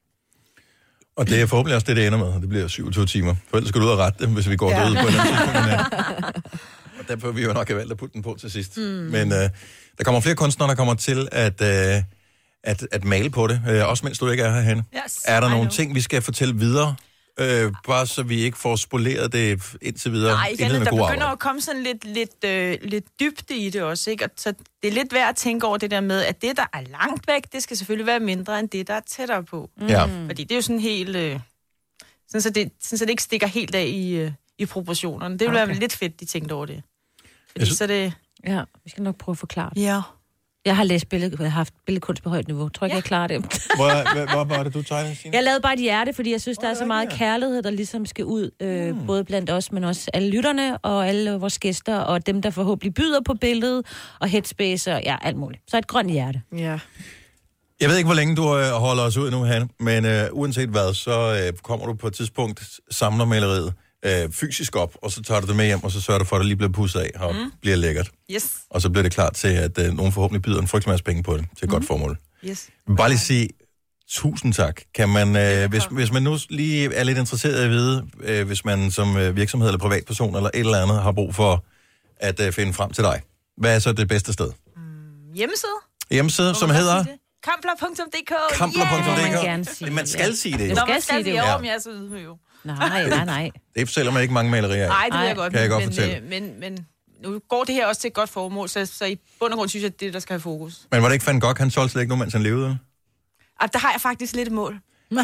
Og det er forhåbentlig også det, det ender med. Det bliver syvogtyve timer. For ellers skal du ud og rette dem, hvis vi går ja. Derude på en anden tidspunkt. Og derfor vil vi jo nok have valgt at putte den på til sidst. Mm. Men øh, der kommer flere kunstnere, der kommer til at, øh, at, at male på det. Øh, også mens du ikke er herhenne. Yes, er der nogle ting, vi skal fortælle videre? Øh, bare så vi ikke får spoleret det indtil videre. Nej, igen, der begynder arbejde. at komme sådan lidt, lidt, øh, lidt dybde i det også, ikke? Og så det er lidt værd at tænke over det der med, at det, der er langt væk, det skal selvfølgelig være mindre end det, der er tættere på. Mm. Ja. Fordi det er jo sådan helt... Øh, sådan, så det, sådan, så det ikke stikker helt af i, øh, i proportionerne. Det vil okay. være lidt fedt, de tænkte over det. Fordi synes... så det... Ja, vi skal nok prøve at forklare det. Ja. Jeg har læst billed, jeg har haft billedkunst på højt niveau. Jeg tror ikke, ja. jeg klarer det. Hvor, hvor var det, du tegnede, Signe? Jeg lavede bare et hjerte, fordi jeg synes, oh, der er så meget kærlighed, der ligesom skal ud. Øh, mm. Både blandt os, men også alle lytterne og alle vores gæster, og dem, der forhåbentlig byder på billedet, og headspace, og ja, alt muligt. Så et grønt hjerte. Ja. Jeg ved ikke, hvor længe du øh, holder os ud nu, Hanne, men øh, uanset hvad, så øh, kommer du på et tidspunkt, samler maleriet øh, fysisk op, og så tager du det med hjem, og så sørger du for, at det lige bliver pudset af, og mm. bliver lækkert. Yes. Og så bliver det klart til, at øh, nogen forhåbentlig byder en frygtelig masse penge på det, til et mm. godt formål. Yes. Jeg vil bare lige sige tusind tak. Kan man, øh, hvis, hvis man nu lige er lidt interesseret i at vide, øh, hvis man som øh, virksomhed eller privatperson eller et eller andet har brug for at øh, finde frem til dig, hvad er så det bedste sted? Mm, hjemmeside. Hjemmeside, som hedder... Kampler punktum d k. Kampler punktum d k. Yeah! Man, man skal sige det. Du skal sige det, jo. Om jeg er så ydmyg jo. Nej, nej, nej. Det fortæller mig ikke mange malerier af. Nej, det ved jeg godt. Kan jeg godt men, fortælle. Men, men, men nu går det her også til et godt formål, så, så i bund og grund synes jeg, at det er det, der skal have fokus. Men var det ikke Van Gogh, han solgte slet ikke nu, mens han levede? Ah, der har jeg faktisk lidt et mål. ja.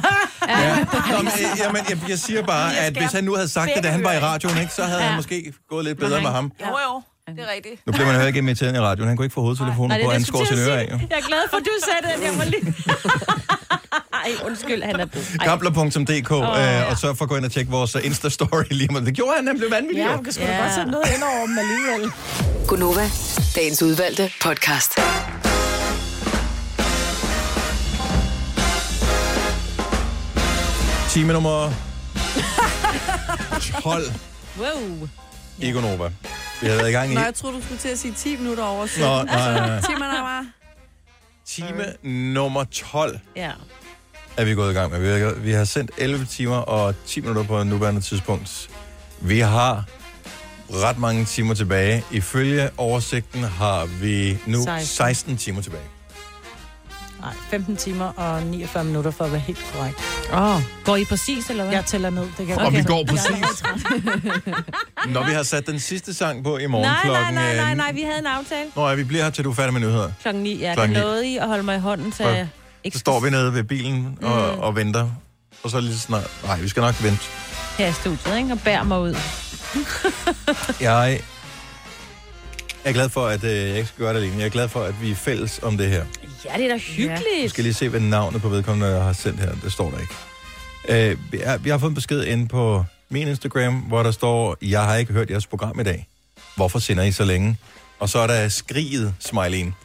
Nå, men, jamen, jeg, jeg siger bare, at hvis han nu havde sagt det, da han var i radioen, ikke, så havde ja. han måske gået lidt bedre med ham. Jo, jo. Det er rigtigt. Nu bliver man jo ikke inviteret i radioen. Han kunne ikke få hovedtelefonen på, han skår sin øre af. Jo. Jeg er glad for, at du sagde det, jeg var lige... Ej, undskyld, han er død. Kampler punktum d k, oh, ja. Og så for at gå ind og tjekke vores Insta-story lige med. Det gjorde han, han blev vanvittig. Ja, man kan sgu da godt sætte noget ind over dem alligevel. Gunova, dagens udvalgte podcast. Time nummer tolv. Wow. I Gunova. Vi har været i gang i... Nå, jeg troede, du skulle til at sige ti minutter over sytten. Nå, nej, nej, nej. Timerne var... Time nummer tolv ja. er vi gået i gang med. Vi har, vi har sendt elleve timer og ti minutter på nuværende tidspunkt. Vi har ret mange timer tilbage. Ifølge oversigten har vi nu seksten timer tilbage. Nej, femten timer og niogfyrre minutter for at være helt korrekt. Åh, oh, går I præcis, eller hvad? Jeg tæller ned. Det kan og okay. vi går præcis. Når vi har sat den sidste sang på i morgen nej, klokken... Nej, nej, nej, nej, vi havde en aftale. Nå ja, vi bliver her til du er færdig med nyheder. Klokken ni, ja. Klokken det nåede I at holde mig i hånden, så jeg ikke... Så står vi nede ved bilen og, mm. og venter. Og så lige snart... Nej, vi skal nok vente. Her i studiet, ikke? Og bære mig ud. jeg... Jeg er glad for, at øh, jeg ikke skal gøre det alene. Jeg er glad for, at vi er fælles om det her. Ja, det er da hyggeligt. Jeg skal lige se, hvad navnet på vedkommende har sendt her. Det står der ikke. Øh, vi, er, vi har fået en besked inde på min Instagram, hvor der står, jeg har ikke hørt jeres program i dag. Hvorfor sender I så længe? Og så er der skriget smileyen. Mm.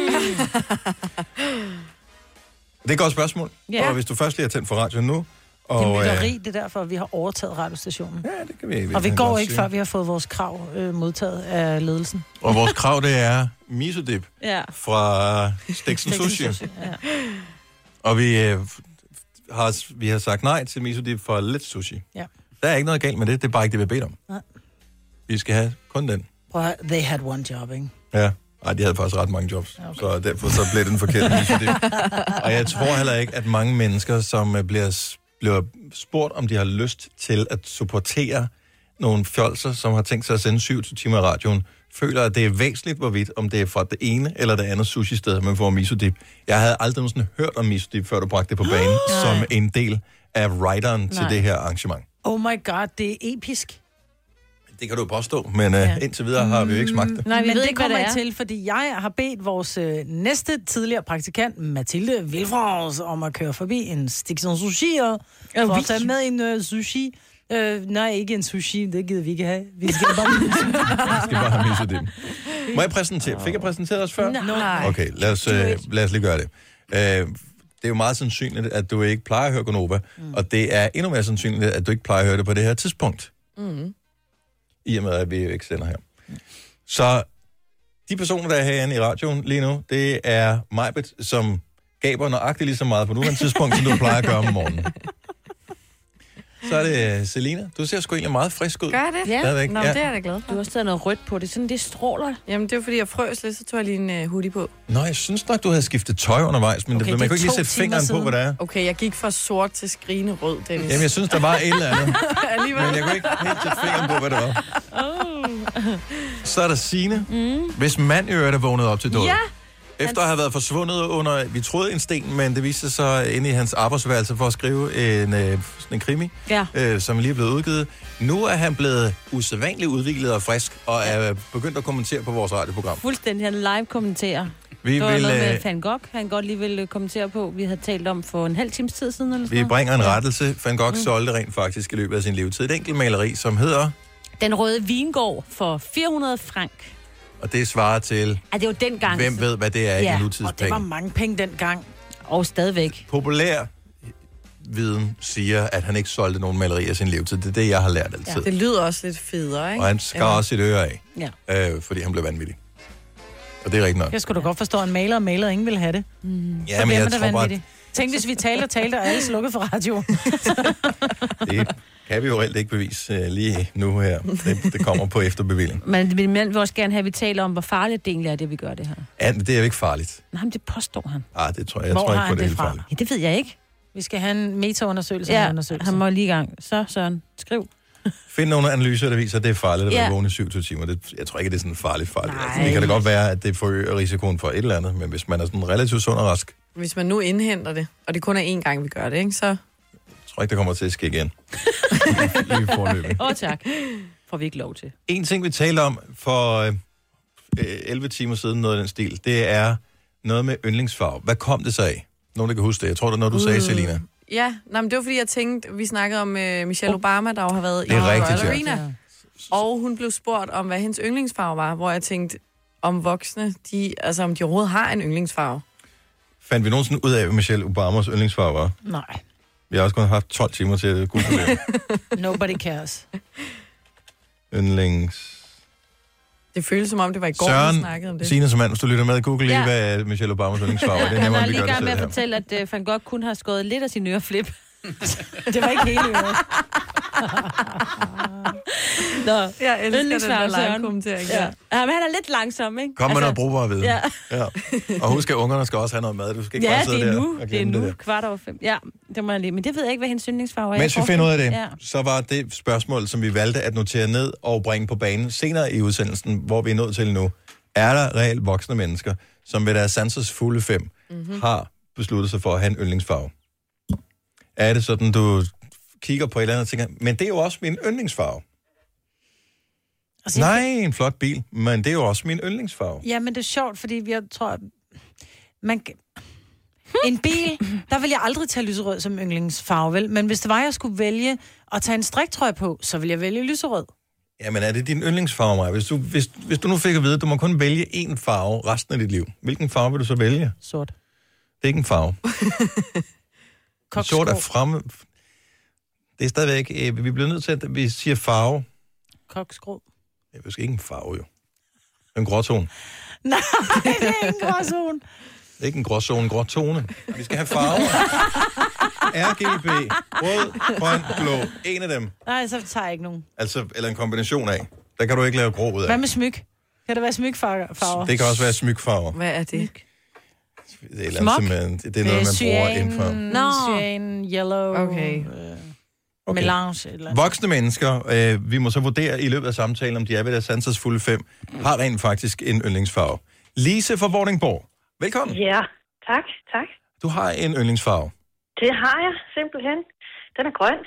Det er et godt spørgsmål. Yeah. Og hvis du først lige har tændt for radioen nu, og, det er mytteri, det er derfor, vi har overtaget radiostationen. Ja, det kan vi. Og vi går ikke, før vi har fået vores krav øh, modtaget af ledelsen. Og vores krav, det er misodip ja. fra Stiksen Sushi. Ja. Og vi, øh, har, vi har sagt nej til misodip for lidt sushi. Ja. Der er ikke noget galt med det, det er bare ikke det, vi har bedt om. Nej. Vi skal have kun den. Prøv, they had one job, ikke? Ja. Nej, de havde faktisk ret mange jobs, okay. Så derfor så blev den forkert. Og jeg tror heller ikke, at mange mennesker, som bliver, bliver spurgt, om de har lyst til at supportere nogle fjolser, som har tænkt sig at sende syv timer i radioen, føler, at det er væsentligt, hvorvidt, om det er fra det ene eller det andet sushi-sted, man får misodip. Jeg havde aldrig nogensinde hørt om misodip, før du bragte det på banen, som en del af writeren til det her arrangement. Oh my god, det er episk. Det kan du påstå, men ja. uh, indtil videre har vi jo ikke smagt det. Nej, vi Men ved det ikke, hvad kommer det jeg er til, fordi jeg har bedt vores øh, næste tidligere praktikant, Mathilde Vilfrans, om at køre forbi en stikson sushi, og Ja, for vi- at tage med en øh, sushi. Øh, nej, ikke en sushi, det gider vi ikke have. Vi skal bare Vi skal bare have misset dem. Må jeg præsentere? Fik jeg præsenteret os før? Nej. Okay, lad os, øh, lad os lige gøre det. Øh, det er jo meget sandsynligt, at du ikke plejer at høre Gonova, mm. og det er endnu mere sandsynligt, at du ikke plejer at høre det på det her tidspunkt. Mm. I og med, at vi jo ikke sender her. Så de personer, der er herinde i radioen lige nu, det er Majbet, som gaber nøjagtigt lige så meget på nuværende tidspunkt, som du plejer at gøre om morgenen. Så er det Selina. Du ser sgu egentlig meget frisk ud. Gør jeg det? Stadigvæk. Nå, Ja. det er jeg da glad for. Du har også taget noget rødt på det, sådan det stråler. Jamen, det var fordi, jeg frøs lidt, så tog jeg lige en uh, hoodie på. Nå, jeg synes nok, du havde skiftet tøj undervejs, men okay, det, man kan ikke lige sætte fingeren på, hvad det er. Okay, jeg gik fra sort til skrigende rød, Dennis. Jamen, jeg synes, der var et eller andet. Alligevel. Men jeg kunne ikke helt sætte fingeren på, hvad det var. Oh. Så er der Signe, Mm. hvis mand i øvrigt er vågnet op til død. Ja. Efter at have været forsvundet under, vi troede en sten, men det viste sig så inde i hans arbejdsværelse for at skrive en, øh, sådan en krimi, Ja. øh, som lige er blevet udgivet. Nu er han blevet usædvanligt udviklet og frisk, og er begyndt at kommentere på vores radioprogram. Fuldstændig, han live kommenterer. Vi det var vil, noget med øh, Van Gogh, han godt lige ville kommentere på. Vi havde talt om for en halv times tid siden, eller sådan Vi noget. bringer en rettelse. Van Gogh mm. solgte rent faktisk i løbet af sin levetid et enkelt maleri, som hedder, Den røde vingård for fire hundrede frank. og det svarer til, Ah, det var dengang. hvem ved, hvad det er Ja, i og det var nutidspenge. mange penge dengang. Og stadigvæk. Populær viden siger, at han ikke solgte nogen malerier i sin levetid. Det er det, jeg har lært altid. Ja, det lyder også lidt federe, ikke? Og han skar også sit øre af, Ja. øh, fordi han blev vanvittig. Og det er rigtigt nok. Jeg skulle da godt forstå, at en maler og maler ingen vil have det. Mm. Ja, Så men bliver jeg man da tror bare, vanvittig. Tænk, hvis vi talte og talte, og alle slukkede for radioen. det kan vi jo reelt ikke bevise uh, lige nu her. Det, det kommer på efterbevilling. Men min mand vil også gerne have, at vi taler om, hvor farligt det egentlig er, det vi gør det her. Ja, det er jo ikke farligt. Nej, men det påstår han. Ah, det tror jeg, jeg Hvor tror har ikke på, han det er det helt fra? farligt. Ja, det ved jeg ikke. Vi skal have en meta-undersøgelse. af Ja, undersøgelser. han må lige i gang. Så, Søren, skriv. Find nogle analyser, der viser, at det er farligt at Ja. være vågen i syv til timer. Det, jeg tror ikke, det er sådan farligt farligt. Nej. Altså, det kan da godt være, at det forøger risikoen for et eller andet, men hvis man er sådan relativt sund og rask, Hvis man nu indhenter det, og det kun er én gang, vi gør det, ikke? Så jeg tror ikke, det kommer til at ske igen. Lige forløbet. Åh, oh, tak. Får vi ikke lov til. En ting, vi talte om for øh, elleve timer siden, noget af den stil, det er noget med yndlingsfarve. Hvad kom det så af? Nogen, der kan huske det. Jeg tror, det er noget, du sagde, Selina. ja, nej, men det var fordi, jeg tænkte, vi snakkede om uh, Michelle Obama, der jo har været Det er i rigtigt, Royal ja. Arena. Og hun blev spurgt om, hvad hendes yndlingsfarve var, hvor jeg tænkte, om voksne, de, altså om de overhovedet har en yndlingsfarve. Fandt vi nogensinde ud af, hvad Michelle Obamas yndlingsfarve var? Nej. Vi har også kun haft tolv timer til at google det. Nobody cares. Yndlings... Det føles som om, det var i går, vi snakkede om Søren, det. Signe som mand, hvis du lytter med, google lige, Ja. hvad er Michelle Obamas yndlingsfarve er. Det er Han nemmere, var end vi lige gør i det gang med selv at her. fortælle, at uh, Van Gogh kun har skåret lidt af sin øreflip. Det var ikke hele øret. Nå, Jeg elsker den yndlingsfarve, der Søren. live-kommentering. Ja. Ja. Ja, men han er lidt langsom, ikke? Kom med noget brugbar viden. Ja, Ja. Og husk, at ungerne skal også have noget mad. Du skal ikke ja bare sidde det er der nu. og Det er glemme nu. der. Kvart over fem. Ja, det må jeg lige. Men det ved jeg ikke, hvad hendes yndlingsfarve er. Mens vi Jeg finder ud af det, Ja. så var det spørgsmål, som vi valgte at notere ned og bringe på banen senere i udsendelsen, hvor vi er nået til nu. Er der reelt voksne mennesker, som ved deres sansers fulde fem mm-hmm. har besluttet sig for at have en yndlingsfarve? Er det sådan, du kigger på et eller andet og tænker, men det er jo også min yndlingsfarve. Altså, Nej, en flot bil, men det er jo også min yndlingsfarve. Ja, men det er sjovt, fordi jeg tror, man... En bil, der vil jeg aldrig tage lyserød som yndlingsfarve, vel? Men hvis det var, jeg skulle vælge at tage en striktrøje på, så ville jeg vælge lyserød. Jamen, er det din yndlingsfarve, Maja? Hvis du, hvis, hvis du nu fik at vide, at du må kun vælge én farve resten af dit liv, hvilken farve vil du så vælge? Sort. Det er ikke en farve. Sort er fremme. Det er stadigvæk... Øh, vi bliver nødt til, at vi siger farve. Koksgrå. Det er ikke en farve, jo. En gråtone. Nej, det er ikke en gråzone. Det er ikke en gråzone, en gråtone. Vi skal have farver. R G B, rød, grøn, blå. En af dem. Nej, så tager jeg ikke nogen. Altså, eller en kombination af. Der kan du ikke lave grå ud af. Hvad med smyk? Kan det være smykfarver? Det kan også være smykfarver. Hvad er det? Det er, et eller andet, man, det er noget, man bruger inden for. Nå. Cyan, yellow, Okay. øh, Okay. melange eller andet. Voksne mennesker, øh, vi må så vurdere i løbet af samtalen, om de er ved deres sansers fulde fem, har rent faktisk en yndlingsfarve. Lise fra Vordingborg, velkommen. Ja, tak, tak. Du har en yndlingsfarve. Det har jeg simpelthen. Den er grøn.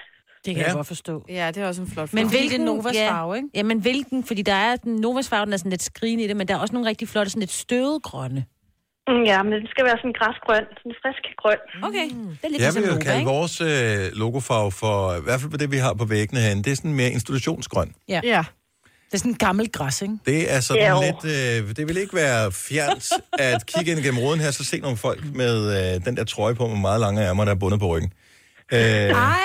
Det kan ja. jeg godt forstå. Ja, det er også en flot farve. Men Fordi hvilken, det er Novas ja, farve, ikke? Ja, men hvilken, fordi der er den Novas farve, den er sådan lidt skrigende i det, men der er også nogle rigtig flotte, sådan lidt støvgrønne. Mm, ja, men det skal være sådan græsgrøn, sådan frisk grøn. Okay, det er lidt Jeg ligesom vil jo Nova, kalde ikke? vores øh, logofarve for, i hvert fald på det, vi har på væggene herinde, det er sådan mere institutionsgrøn. Ja. ja. Det er sådan en gammel græs, ikke? Det er sådan Ja, lidt... Øh, det vil ikke være fjernt at kigge ind gennem roden her, så se nogle folk med øh, den der trøje på med meget lange ærmer, der er bundet på ryggen. Øh, Nej!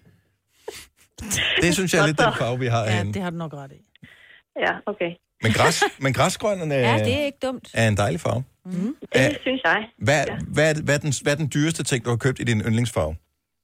det synes jeg er lidt den farve, vi har Ja, herinde. det har du nok ret i. Ja, okay. Men, græs, men græsgrøn er, Ja, det er ikke dumt. er en dejlig farve. Mm. Det synes jeg. Hvad, ja. hvad, er, hvad, er den, hvad er den dyreste ting, du har købt i din yndlingsfarve?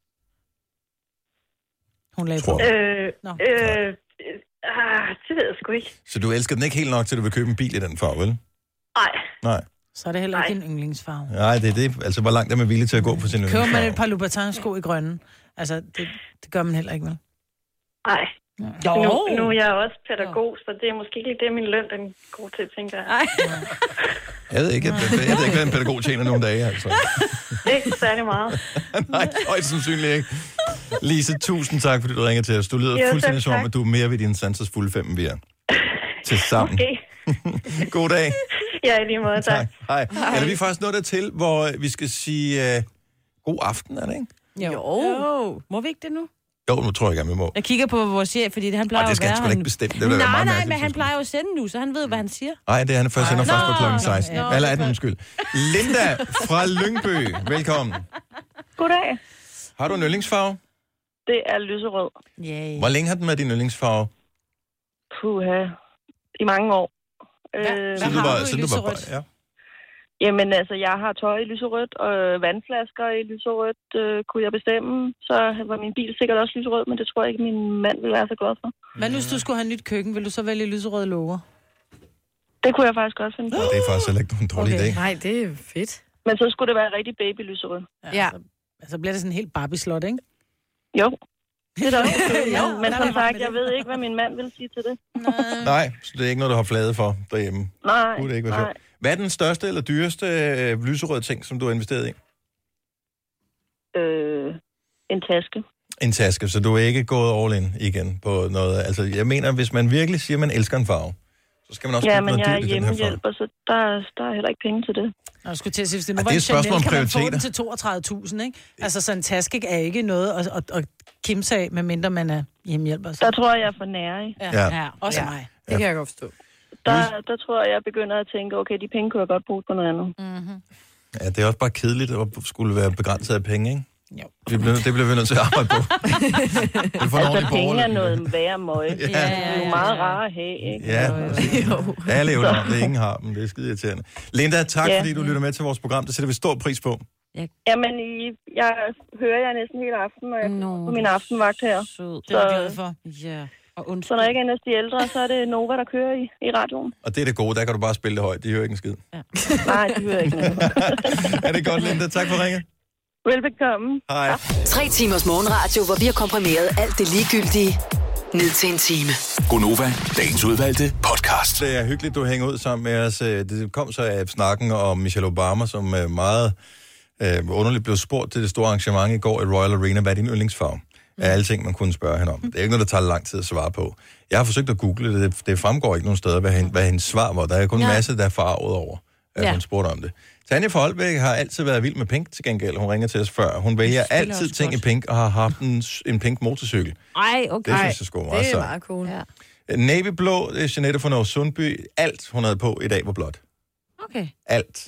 Hun lagde Tror på. jeg. Øh, øh, øh, det ved jeg sgu ikke. Så du elsker den ikke helt nok til, at du vil købe en bil i den farve, vel? Nej. Nej. Så er det heller ikke en yndlingsfarve. Nej, det er det. Altså, hvor langt er man villig til at gå på sin Køber man yndlingsfarve? et par Louboutin-sko i grønne? Altså, det, det gør man heller ikke, vel? Nej. Jo. Nu, nu er jeg også pædagog, så det er måske ikke det, min løn den går til, tænker jeg. Nej. Jeg ved ikke, jeg, jeg ved ikke, hvad en pædagog tjener nogle dage, altså. Ikke særlig meget. Nej, højst sandsynligt ikke. Lise, tusind tak, fordi du ringer til os. Du lyder Jo, fuldstændig selv som om, tak. at du er mere ved din sansers fulde fem, end vi er. Til sammen. Okay. God dag. Ja, i lige måde, tak. Hej. Eller vi er faktisk nået dertil, hvor vi skal sige uh, god aften, er det ikke? Jo. jo. Må vi ikke det nu? Jo, nu tror jeg gerne, vi må. Jeg kigger på vores chef, fordi han plejer Og det skal at han være... sgu da ikke bestemme. Det vil da være nej, meget nej, mærkeligt, men han hvis plejer jo at sende nu, så han ved, hvad han siger. Nej, det er han først sender først på klokken seksten. Nå, Eller atten, undskyld. Linda fra Lyngby, velkommen. Goddag. Har du en yndlingsfarve? Det er lyserød. Yeah. Hvor længe har den været din yndlingsfarve? Puha. I mange år. Hvad, øh, siden du var, siden du var barn, ja. Jamen altså, jeg har tøj i lyserødt, og vandflasker i lyserødt, øh, kunne jeg bestemme. Så var min bil sikkert også lyserød, men det tror jeg ikke, min mand ville være så glad for. Men hvis du skulle have nyt køkken, vil du så vælge lyserøde låger? Det kunne jeg faktisk godt finde på. Det er faktisk heller ikke nogen dårlig idé. Nej, det er fedt. Men så skulle det være rigtig baby lyserød. Ja. ja. Så, altså bliver det sådan en helt Barbie-slot, ikke? Jo. Det er da også Jo, men der som var sagt, med jeg det. ved ikke, hvad min mand vil sige til det. Nej, så det er ikke noget, du har flade for derhjemme. Nej, Kunne det ikke være nej. sjovt. Hvad er den største eller dyreste øh, lyserøde ting, som du har investeret i? Øh, en taske. En taske, så du er ikke gået all in igen på noget. Altså, jeg mener, hvis man virkelig siger, at man elsker en farve, så skal man også Ja, købe men noget jeg er dyrt i den her farve. hjemmehjælper, så der, der er heller ikke penge til det. Nå, jeg skulle til at sige, hvis det nu Ej, var det er en et spørgsmål Chanel, om kan man få prioriteter. den til toogtredive tusind, ikke? Altså, så en taske er ikke noget at, at, at kimse af, medmindre man er hjemmehjælper. Så. Der tror jeg, jeg er for nærig. Ja, Ja. ja. Også Ja. mig. Det kan jeg godt forstå. Der, der tror jeg, jeg begynder at tænke, okay, de penge kunne jeg godt bruge på noget andet. Mm-hmm. Ja, det er også bare kedeligt at skulle være begrænset af penge, ikke? Jo. Det bliver, det bliver vi nødt til at arbejde på. Det får Altså, penge er noget værre møg. Ja. Det er jo meget rare at have, ikke? Ja, Og, alle evner om det, ingen har dem. Det er skide irriterende. Linda, tak Ja. fordi du lytter med til vores program. Det sætter vi stor pris på. Jamen, I, jeg hører jer næsten hele aften, når jeg no, på min aftenvagt her. Sød. Det er jeg glad for. Ja. Og undskyld. Så når jeg ikke er næsten de ældre, så er det Nova, der kører i, i radioen. Og det er det gode, der kan du bare spille det højt. De hører ikke en skid. Ja. Nej, de hører ikke noget. Er det godt, Linda? Tak for ringet. Velbekomme. Hej. Tre timers morgenradio, hvor vi har komprimeret alt det ligegyldige ned til en time. Gonova, dagens udvalgte podcast. Det er hyggeligt, du hænger ud sammen med os. Det kom så af snakken om Michelle Obama, som meget øh, underligt blev spurgt til det store arrangement i går i Royal Arena. Hvad er din yndlingsfarve? Af alle ting, man kunne spørge hende om. Det er ikke noget, der tager lang tid at svare på. Jeg har forsøgt at google det. Det fremgår ikke nogen steder, hvad, hende, hvad hendes svar var. Der er kun en Ja. masse, der er farvet over, at Ja. hun spurgte om det. Tanja fra Holbæk har altid været vild med pink til gengæld. Hun ringer til os før. Hun vælger spiller altid også ting godt. i pink og har haft en, en pink motorcykel. Ej, okay. Det synes jeg sgu er meget Det er sejt. meget cool. Ja. Navy blå, det er Jeanette fra Norge Sundby. Alt, hun havde på i dag, var blåt. Okay. Alt.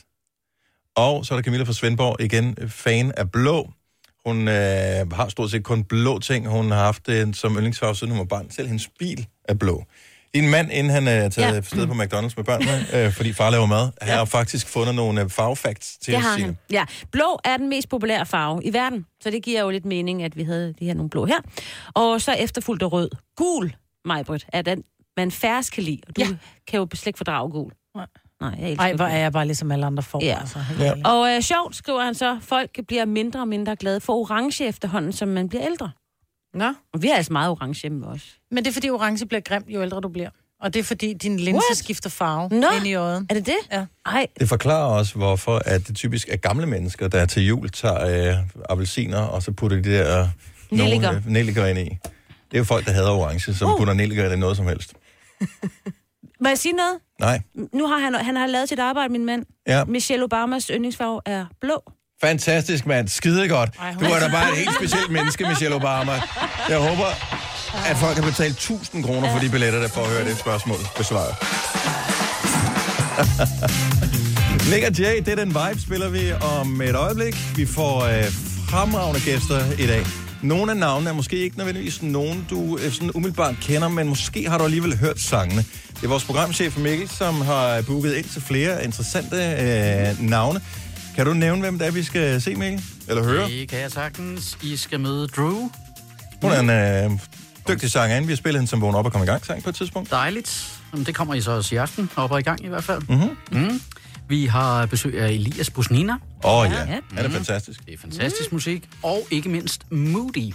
Og så er der Camilla fra Svendborg, igen fan af blå. Hun øh, har stort set kun blå ting. Hun har haft det som yndlingsfarve, siden hun var barn. Selv hendes bil er blå. Din mand, inden han er taget Ja. ja. sted på McDonald's med børnene, øh, fordi far laver mad, ja. har faktisk fundet nogle øh, farvefacts til Det har sine. han. Ja, blå er den mest populære farve i verden, så det giver jo lidt mening, at vi havde de her nogle blå her. Og så efterfulgt af rød. Gul, Majbrit, er den, man færrest kan lide. Og du ja. kan jo slet ikke fordrage gul. Nej. Nej, jeg elsker Ej, hvor gul. er jeg bare ligesom alle andre får. Ja. Altså, helt Ja. ærligt. Og øh, sjovt, skriver han så, folk bliver mindre og mindre glade for orange efterhånden, som man bliver ældre. Nå. Og vi har altså meget orange hjemme med os. Men det er fordi orange bliver grimt, jo ældre du bliver. Og det er fordi din linse What? skifter farve Nå. ind i øjet. Er det det? Ja. Ej, Det forklarer også, hvorfor at det typisk er gamle mennesker, der til jul tager øh, appelsiner, og så putter de der Nelliker. Nogle, øh, nelliker ind i. Det er jo folk, der hader orange, som uh. putter nelliker i noget som helst. Må jeg sige noget? Nej. Nu har han, han har lavet sit arbejde, min mand. Ja. Michelle Obamas yndlingsfarve er blå. Fantastisk, mand. Skide godt. Du er da bare et helt specielt menneske, Michelle Obama. Jeg håber, at folk har betalt tusind kroner for de billetter, der får at høre det spørgsmål besvaret. Nick og Jay, det er den vibe, spiller vi om et øjeblik. Vi får øh, fremragende gæster i dag. Nogle af navnene er måske ikke nødvendigvis nogen, du øh, sådan umiddelbart kender, men måske har du alligevel hørt sangene. Det er vores programchef Mikkel, som har booket ind til flere interessante øh, navne. Kan du nævne, hvem det er, vi skal se, Mikkel? Eller høre? Det kan jeg sagtens. I skal møde Drew. Hun er en øh, dygtig sangerinde. Vi har spillet hende som vågner op og kommer i gang sang på et tidspunkt. Dejligt. Jamen, det kommer I så også i aften, op og i gang i hvert fald. Mm-hmm. Mm. Vi har besøg af Elias Busnina. Åh oh, ja, ja. Er det fantastisk? Det er fantastisk mm. musik. Og ikke mindst Moody.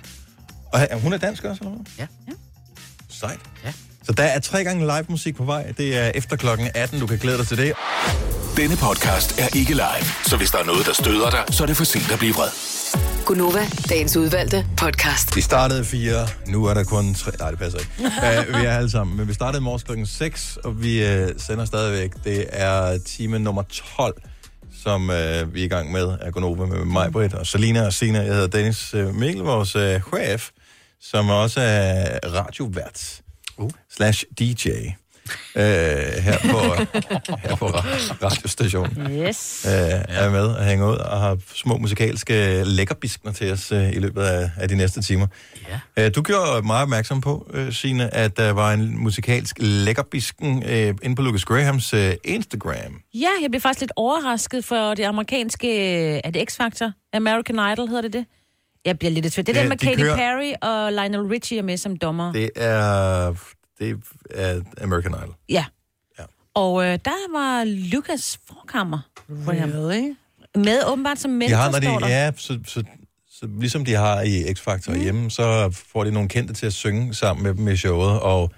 Og hun er dansk også, eller hvad? Ja. ja. Sejt. Ja. Så der er tre gange live musik på vej. Det er efter klokken atten. Du kan glæde dig til det. Denne podcast er ikke live, så hvis der er noget, der støder dig, så er det for sent at blive vred. Gunova, dagens udvalgte podcast. Vi startede fire, nu er der kun tre. Nej, det passer ikke. uh, vi er alle sammen. Men vi startede i morges klokken seks, og vi uh, sender stadigvæk. Det er time nummer tolv, som uh, vi er i gang med af Gunova med mig, Britt og Selina og Sina. Jeg hedder Dennis uh, Mikkel, vores uh, chef, som også er radiovært uh. slash D J. Uh, her på, her på radiostationen. Yes. Uh, er med og hænger ud og har små musikalske lækkerbiskner til os uh, i løbet af, af de næste timer. Ja. Uh, du gjorde meget opmærksom på, uh, Signe, at der var en musikalsk lækkerbisken uh, inde på Lucas Grahams uh, Instagram. Ja, jeg blev faktisk lidt overrasket for det amerikanske... Er det X-Factor? American Idol hedder det det? Jeg bliver lidt svært. Det er Ja, den med de Katy kører- Perry og Lionel Richie er med som dommer. Det er, det er American Idol. Ja. Ja. Og øh, der var Lucas Forkammer. Really? Med åbenbart som mentor, De har, når står der. de, ja, så, så, så ligesom de har i X-Factor mm. hjemme, så får de nogle kendte til at synge sammen med dem i showet, og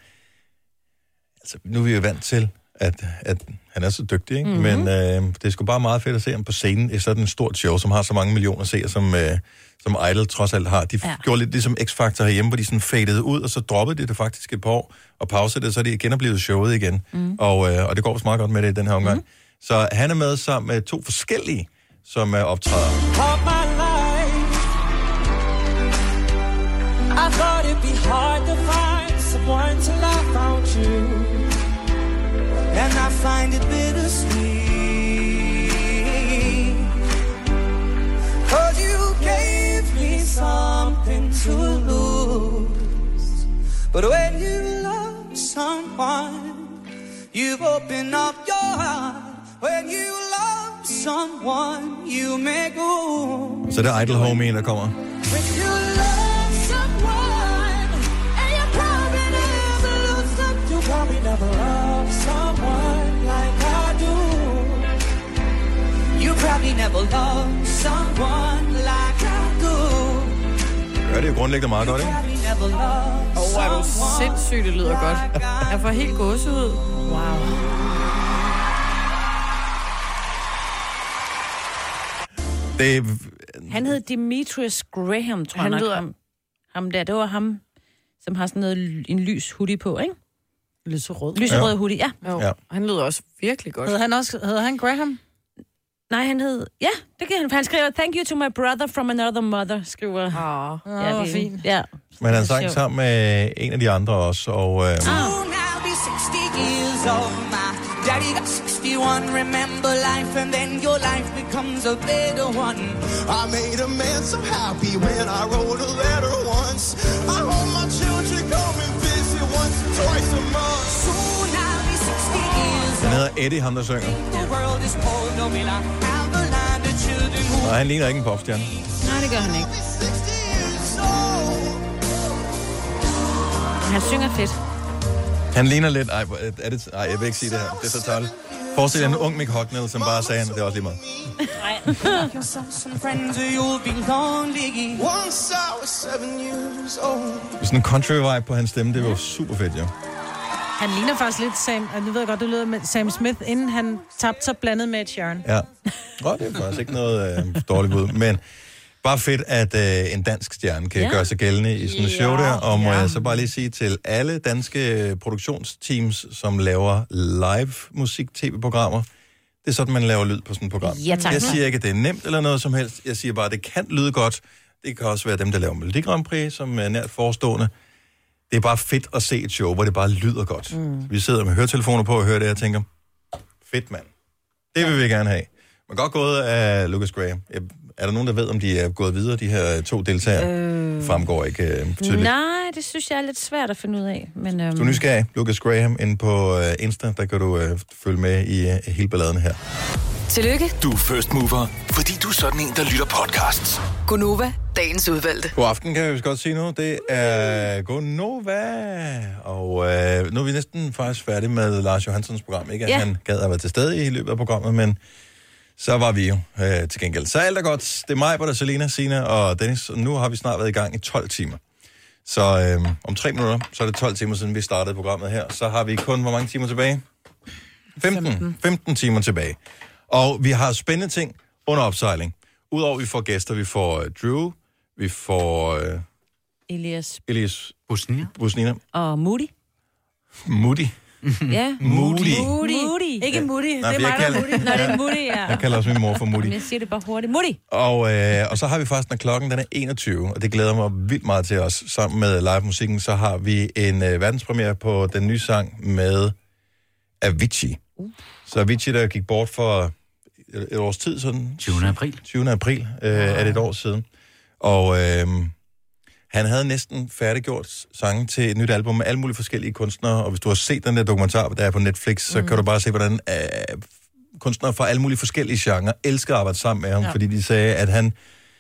altså, nu er vi jo vant til, at, at han er så dygtig, ikke? Mm-hmm. Men øh, det er sgu bare meget fedt at se ham på scenen i sådan et stort show, som har så mange millioner seere, som, øh, som Idol trods alt har. De ja. gjorde lidt ligesom X-Factor herhjemme, hvor de sådan fadede ud, og så droppede de det faktisk et par år, og pausede det, så er de genoplivet showet igen. Mm. Og, øh, og det går også meget godt med det i den her omgang. Mm. Så han er med sammen med to forskellige, som er optræder. I thought it'd be hard to find someone to love out you, and I find it bittersweet, 'cause you gave me something to lose, but when you love someone, you open up your heart. When you love someone, you make room. Så det er Idol Homie, der kommer. When you love someone, and you probably never love some- you probably never love someone like I do. You probably never love someone like I do. Gør det jo grundlæggende meget godt, ikke? Probably never love Åh, oh, er du someone sindssygt, det lyder godt. Jeg får helt gåsehud. Wow. Det, Han hed Demetrius Graham, tror jeg Han nok. lyder- Ham, ham der, det var ham, som har sådan noget, en lys hoodie på, ikke? Lyserød. Lyserød Ja. hoodie, ja. Jo, Ja. han lyder også virkelig godt. Hedder han også, hedder han Graham? Nej, han hed... Ja, det kan han. For han skriver, thank you to my brother from another mother, skriver... Åh, Åh, hvor fint. Ja. men han sang Sjovt. sammen med en af de andre også, og... Øh, Soon I'll be sixty years old. My daddy got sixty-one. Remember life, and then your life becomes a better one. I made a man so happy when I wrote a letter once. I hope my children come and visit once or twice a month. Soon I'll be sixty years han old. hedder Eddie, ham der synger. The world is cold, no will I have a line of children who Og han ligner ikke en popstjerne. Nej, det gør han ikke. sixty years old. Han synger fedt. Han ligner lidt... Ej, hvor- er det, ej, jeg vil ikke sige det her. Det er så tolv. Forestil dig en ung Mick Hucknall, som bare sagde, at det er også lige meget. make yourself some friends or you'll be lonely. Once I was seven years old. Sådan en country vibe på hans stemme, det var super fedt, jo. Han ligner faktisk lidt Sam, og nu ved jeg godt, det lyder med Sam Smith, inden han tabte sig blandet med et Sharon. Ja. Åh, det er faktisk ikke noget øh, dårligt bud. Men Bare fedt, at øh, en dansk stjerne kan Ja. ja. gøre sig gældende i sådan et Ja, show der. Og må ja. jeg så bare lige sige til alle danske produktionsteams, som laver live musik-tv-programmer, det er sådan, man laver lyd på sådan et program. Ja, tak. Jeg siger ikke, at det er nemt eller noget som helst. Jeg siger bare, at det kan lyde godt. Det kan også være dem, der laver Melodi Grand Prix, som er nært forestående. Det er bare fedt at se et show, hvor det bare lyder godt. Mm. Vi sidder med høretelefoner på og hører det, og tænker, fedt mand. Det vil vi gerne have. Men godt gået af Lucas Graham. Er der nogen, der ved, om de er gået videre, de her to deltagere? Øh... Fremgår ikke øh, tydeligt. Nej, det synes jeg er lidt svært at finde ud af. Men, øhm... Du er nysgerrig, Lucas Graham, inde på øh, Insta. Der kan du øh, følge med i øh, hele balladen her. Tillykke, Du er first mover, fordi du er sådan en, der lytter podcasts. Gunova, dagens udvalgte. God aften, kan vi godt sige nu. Det er Gonova. Og øh, nu er vi næsten faktisk færdige med Lars Johanssons program. Ikke at Ja. han gad at være til stede i løbet af programmet, men så var vi jo øh, til gengæld. Så alt er godt. Det er mig, Britta, Selina, Sina og Dennis. Og nu har vi snart været i gang i tolv timer. Så øh, om tre minutter, så er det tolv timer siden vi startede programmet her. Så har vi kun, hvor mange timer tilbage? femten. femten timer tilbage. Og vi har spændende ting under opsejling. Udover at vi får gæster, vi får uh, Drew, vi får uh, Elias Elias Busnina. Busnina. og Moody. Moody. Ja. Moody. Moody. Moody. Ikke Moody, Nej, det for er jeg mig, der er kalder- Moody. Nå, det er Moody, ja. Jeg kalder også min mor for Moody. Men jeg siger det bare hurtigt. Moody. Og, øh, og så har vi faktisk, når klokken den er enogtyve, og det glæder mig vildt meget til os. Sammen med live-musikken, så har vi en øh, verdenspremiere på den nye sang med Avicii. Uh. Så Avicii, der gik bort for et, et års tid, sådan... tyvende april. tyvende april øh, er det et år siden. Og øh, han havde næsten færdiggjort sange til et nyt album med alle mulige forskellige kunstnere. Og hvis du har set den der dokumentar, der er på Netflix, så mm. kan du bare se, hvordan øh, kunstnere fra alle mulige forskellige genrer elsker at arbejde sammen med ham, ja. Fordi de sagde, at han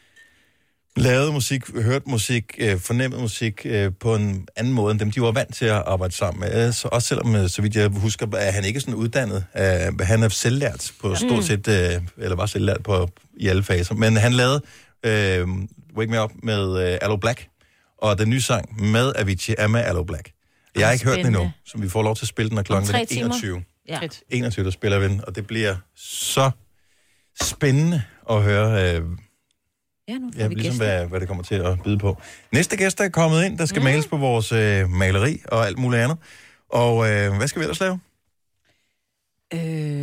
lavede musik, hørte musik, øh, fornemmede musik øh, på en anden måde, end dem, de var vant til at arbejde sammen med. Så også selvom, øh, så vidt jeg husker, er han ikke sådan uddannet. Øh, han er selvlært på stort set, øh, eller var selvlært på, i alle faser. Men han lavede øh, Wake Me Up med øh, Aloe Black, og den nye sang med Avicii er med Aloe Black. Jeg har ikke hørt den endnu, så vi får lov til at spille den, når klokken er enogtyve. Ja. enogtyve, der spiller vi den, og det bliver så spændende at høre... Øh, Ja, nu får Ja, vi ligesom gæster. hvad, hvad det kommer til at byde på. Næste gæst er kommet ind, der skal mm. males på vores øh, maleri og alt muligt andet. Og øh, hvad skal vi ellers lave? Øh...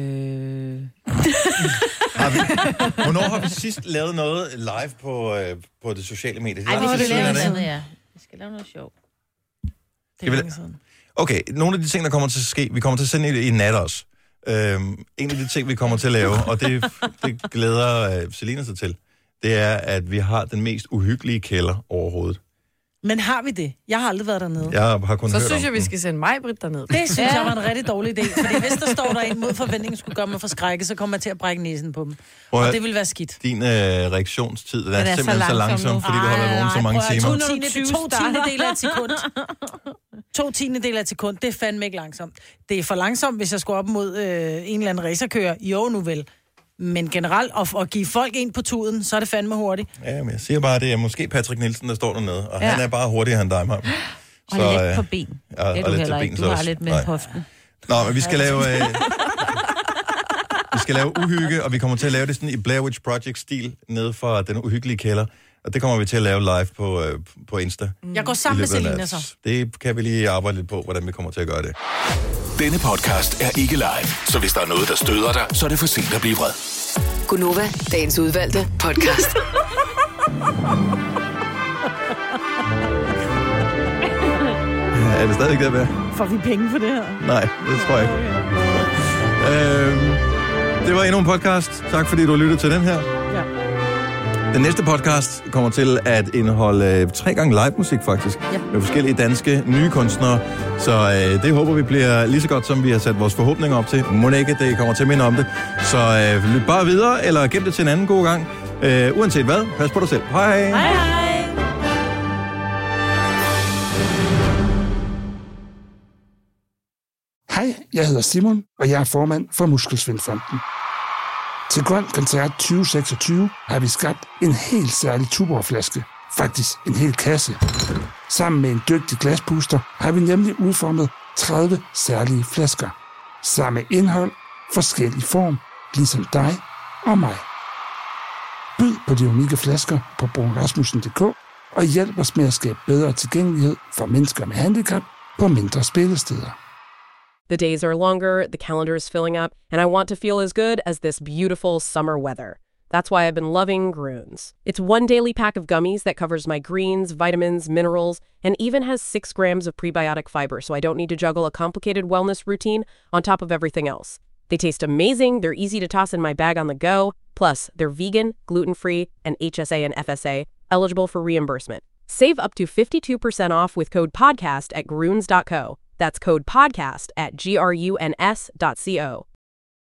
Har vi, hvornår har vi sidst lavet noget live på, øh, på det sociale medie? Ej, vi Lang tid skal siden, lave er det noget, ikke? ja. Vi skal lave noget sjovt. Skal vi la- Okay, nogle af de ting, der kommer til at ske, vi kommer til at sende i, i nat også. Øhm, en af de ting, vi kommer til at lave, og det, det glæder øh, Selina sig til, det er, at vi har den mest uhyggelige kælder overhovedet. Men har vi det? Jeg har aldrig været dernede. Jeg har kun Så hørt synes om jeg, vi den. skal sende mig, Britt, derned. Det synes ja. jeg var en rigtig dårlig idé. Fordi hvis der står der en mod forventning, skulle gøre mig for skrække, så kommer jeg til at brække næsen på dem. Prøv Og at- det vil være skidt. Din øh, reaktionstid, den er, Den er så simpelthen så langsom langsom, nu. fordi du har været vågen så mange prøv at- timer. To, tiende, to tiendedel af et sekund. To tiendedel af et sekund, det er fandme ikke langsomt. Det er for langsomt, hvis jeg skulle op mod øh, en eller anden racerkører. Jo, nu vel. Men generelt, at, at give folk ind på tuden, så er det fandme hurtigt. Ja, men jeg siger bare, det er måske Patrick Nielsen, der står dernede, og Ja. ja. han er bare hurtigere end dig, Maja. Og lidt øh, på ben. Ja, Det er og du lidt heller til ikke. ben Du så har også. lidt med Nej. hoften. Nå, men vi skal lave... Øh, vi skal lave uhygge, og vi kommer til at lave det sådan i Blair Witch Project-stil, nede fra den uhyggelige kælder. Og det kommer vi til at lave live på, øh, på Insta. Jeg går i sammen med løbet af Selina nat. så. Det kan vi lige arbejde lidt på, hvordan vi kommer til at gøre det. Denne podcast er ikke live, så hvis der er noget, der støder dig, så er det for sent at blive vred. Gunova, dagens udvalgte podcast. Er det stadig der ved? Får vi penge for det her? Nej, det tror jeg ikke. Øhm, det var endnu en podcast. Tak fordi du lyttede til den her. Ja. Den næste podcast kommer til at indeholde øh, tre gange live musik faktisk. Ja. Med forskellige danske nye kunstnere. Så øh, det håber vi bliver lige så godt, som vi har sat vores forhåbninger op til. Må ikke, det kommer til at minde om det. Så øh, lyt bare videre, eller gem det til en anden god gang. Øh, uanset hvad, pas på dig selv. Hej! Hej, hej! Hej, jeg hedder Simon, og jeg er formand for Muskelsvindfonden. Til Grøn Koncert tyve seksogtyve har vi skabt en helt særlig Tuborg-flaske. Faktisk en hel kasse. Sammen med en dygtig glaspuster har vi nemlig udformet tredive særlige flasker. Samme indhold, forskellig form, ligesom dig og mig. Byd på de unikke flasker på bruunrasmussen punktum d k og hjælp os med at skabe bedre tilgængelighed for mennesker med handicap på mindre spillesteder. The days are longer, the calendar is filling up, and I want to feel as good as this beautiful summer weather. That's why I've been loving Grüns. It's one daily pack of gummies that covers my greens, vitamins, minerals, and even has six grams of prebiotic fiber, so I don't need to juggle a complicated wellness routine on top of everything else. They taste amazing, they're easy to toss in my bag on the go, plus they're vegan, gluten-free, and H S A and F S A, eligible for reimbursement. Save up to fifty-two percent off with code podcast at grüns dot co. That's code podcast at G R U N S dot C O.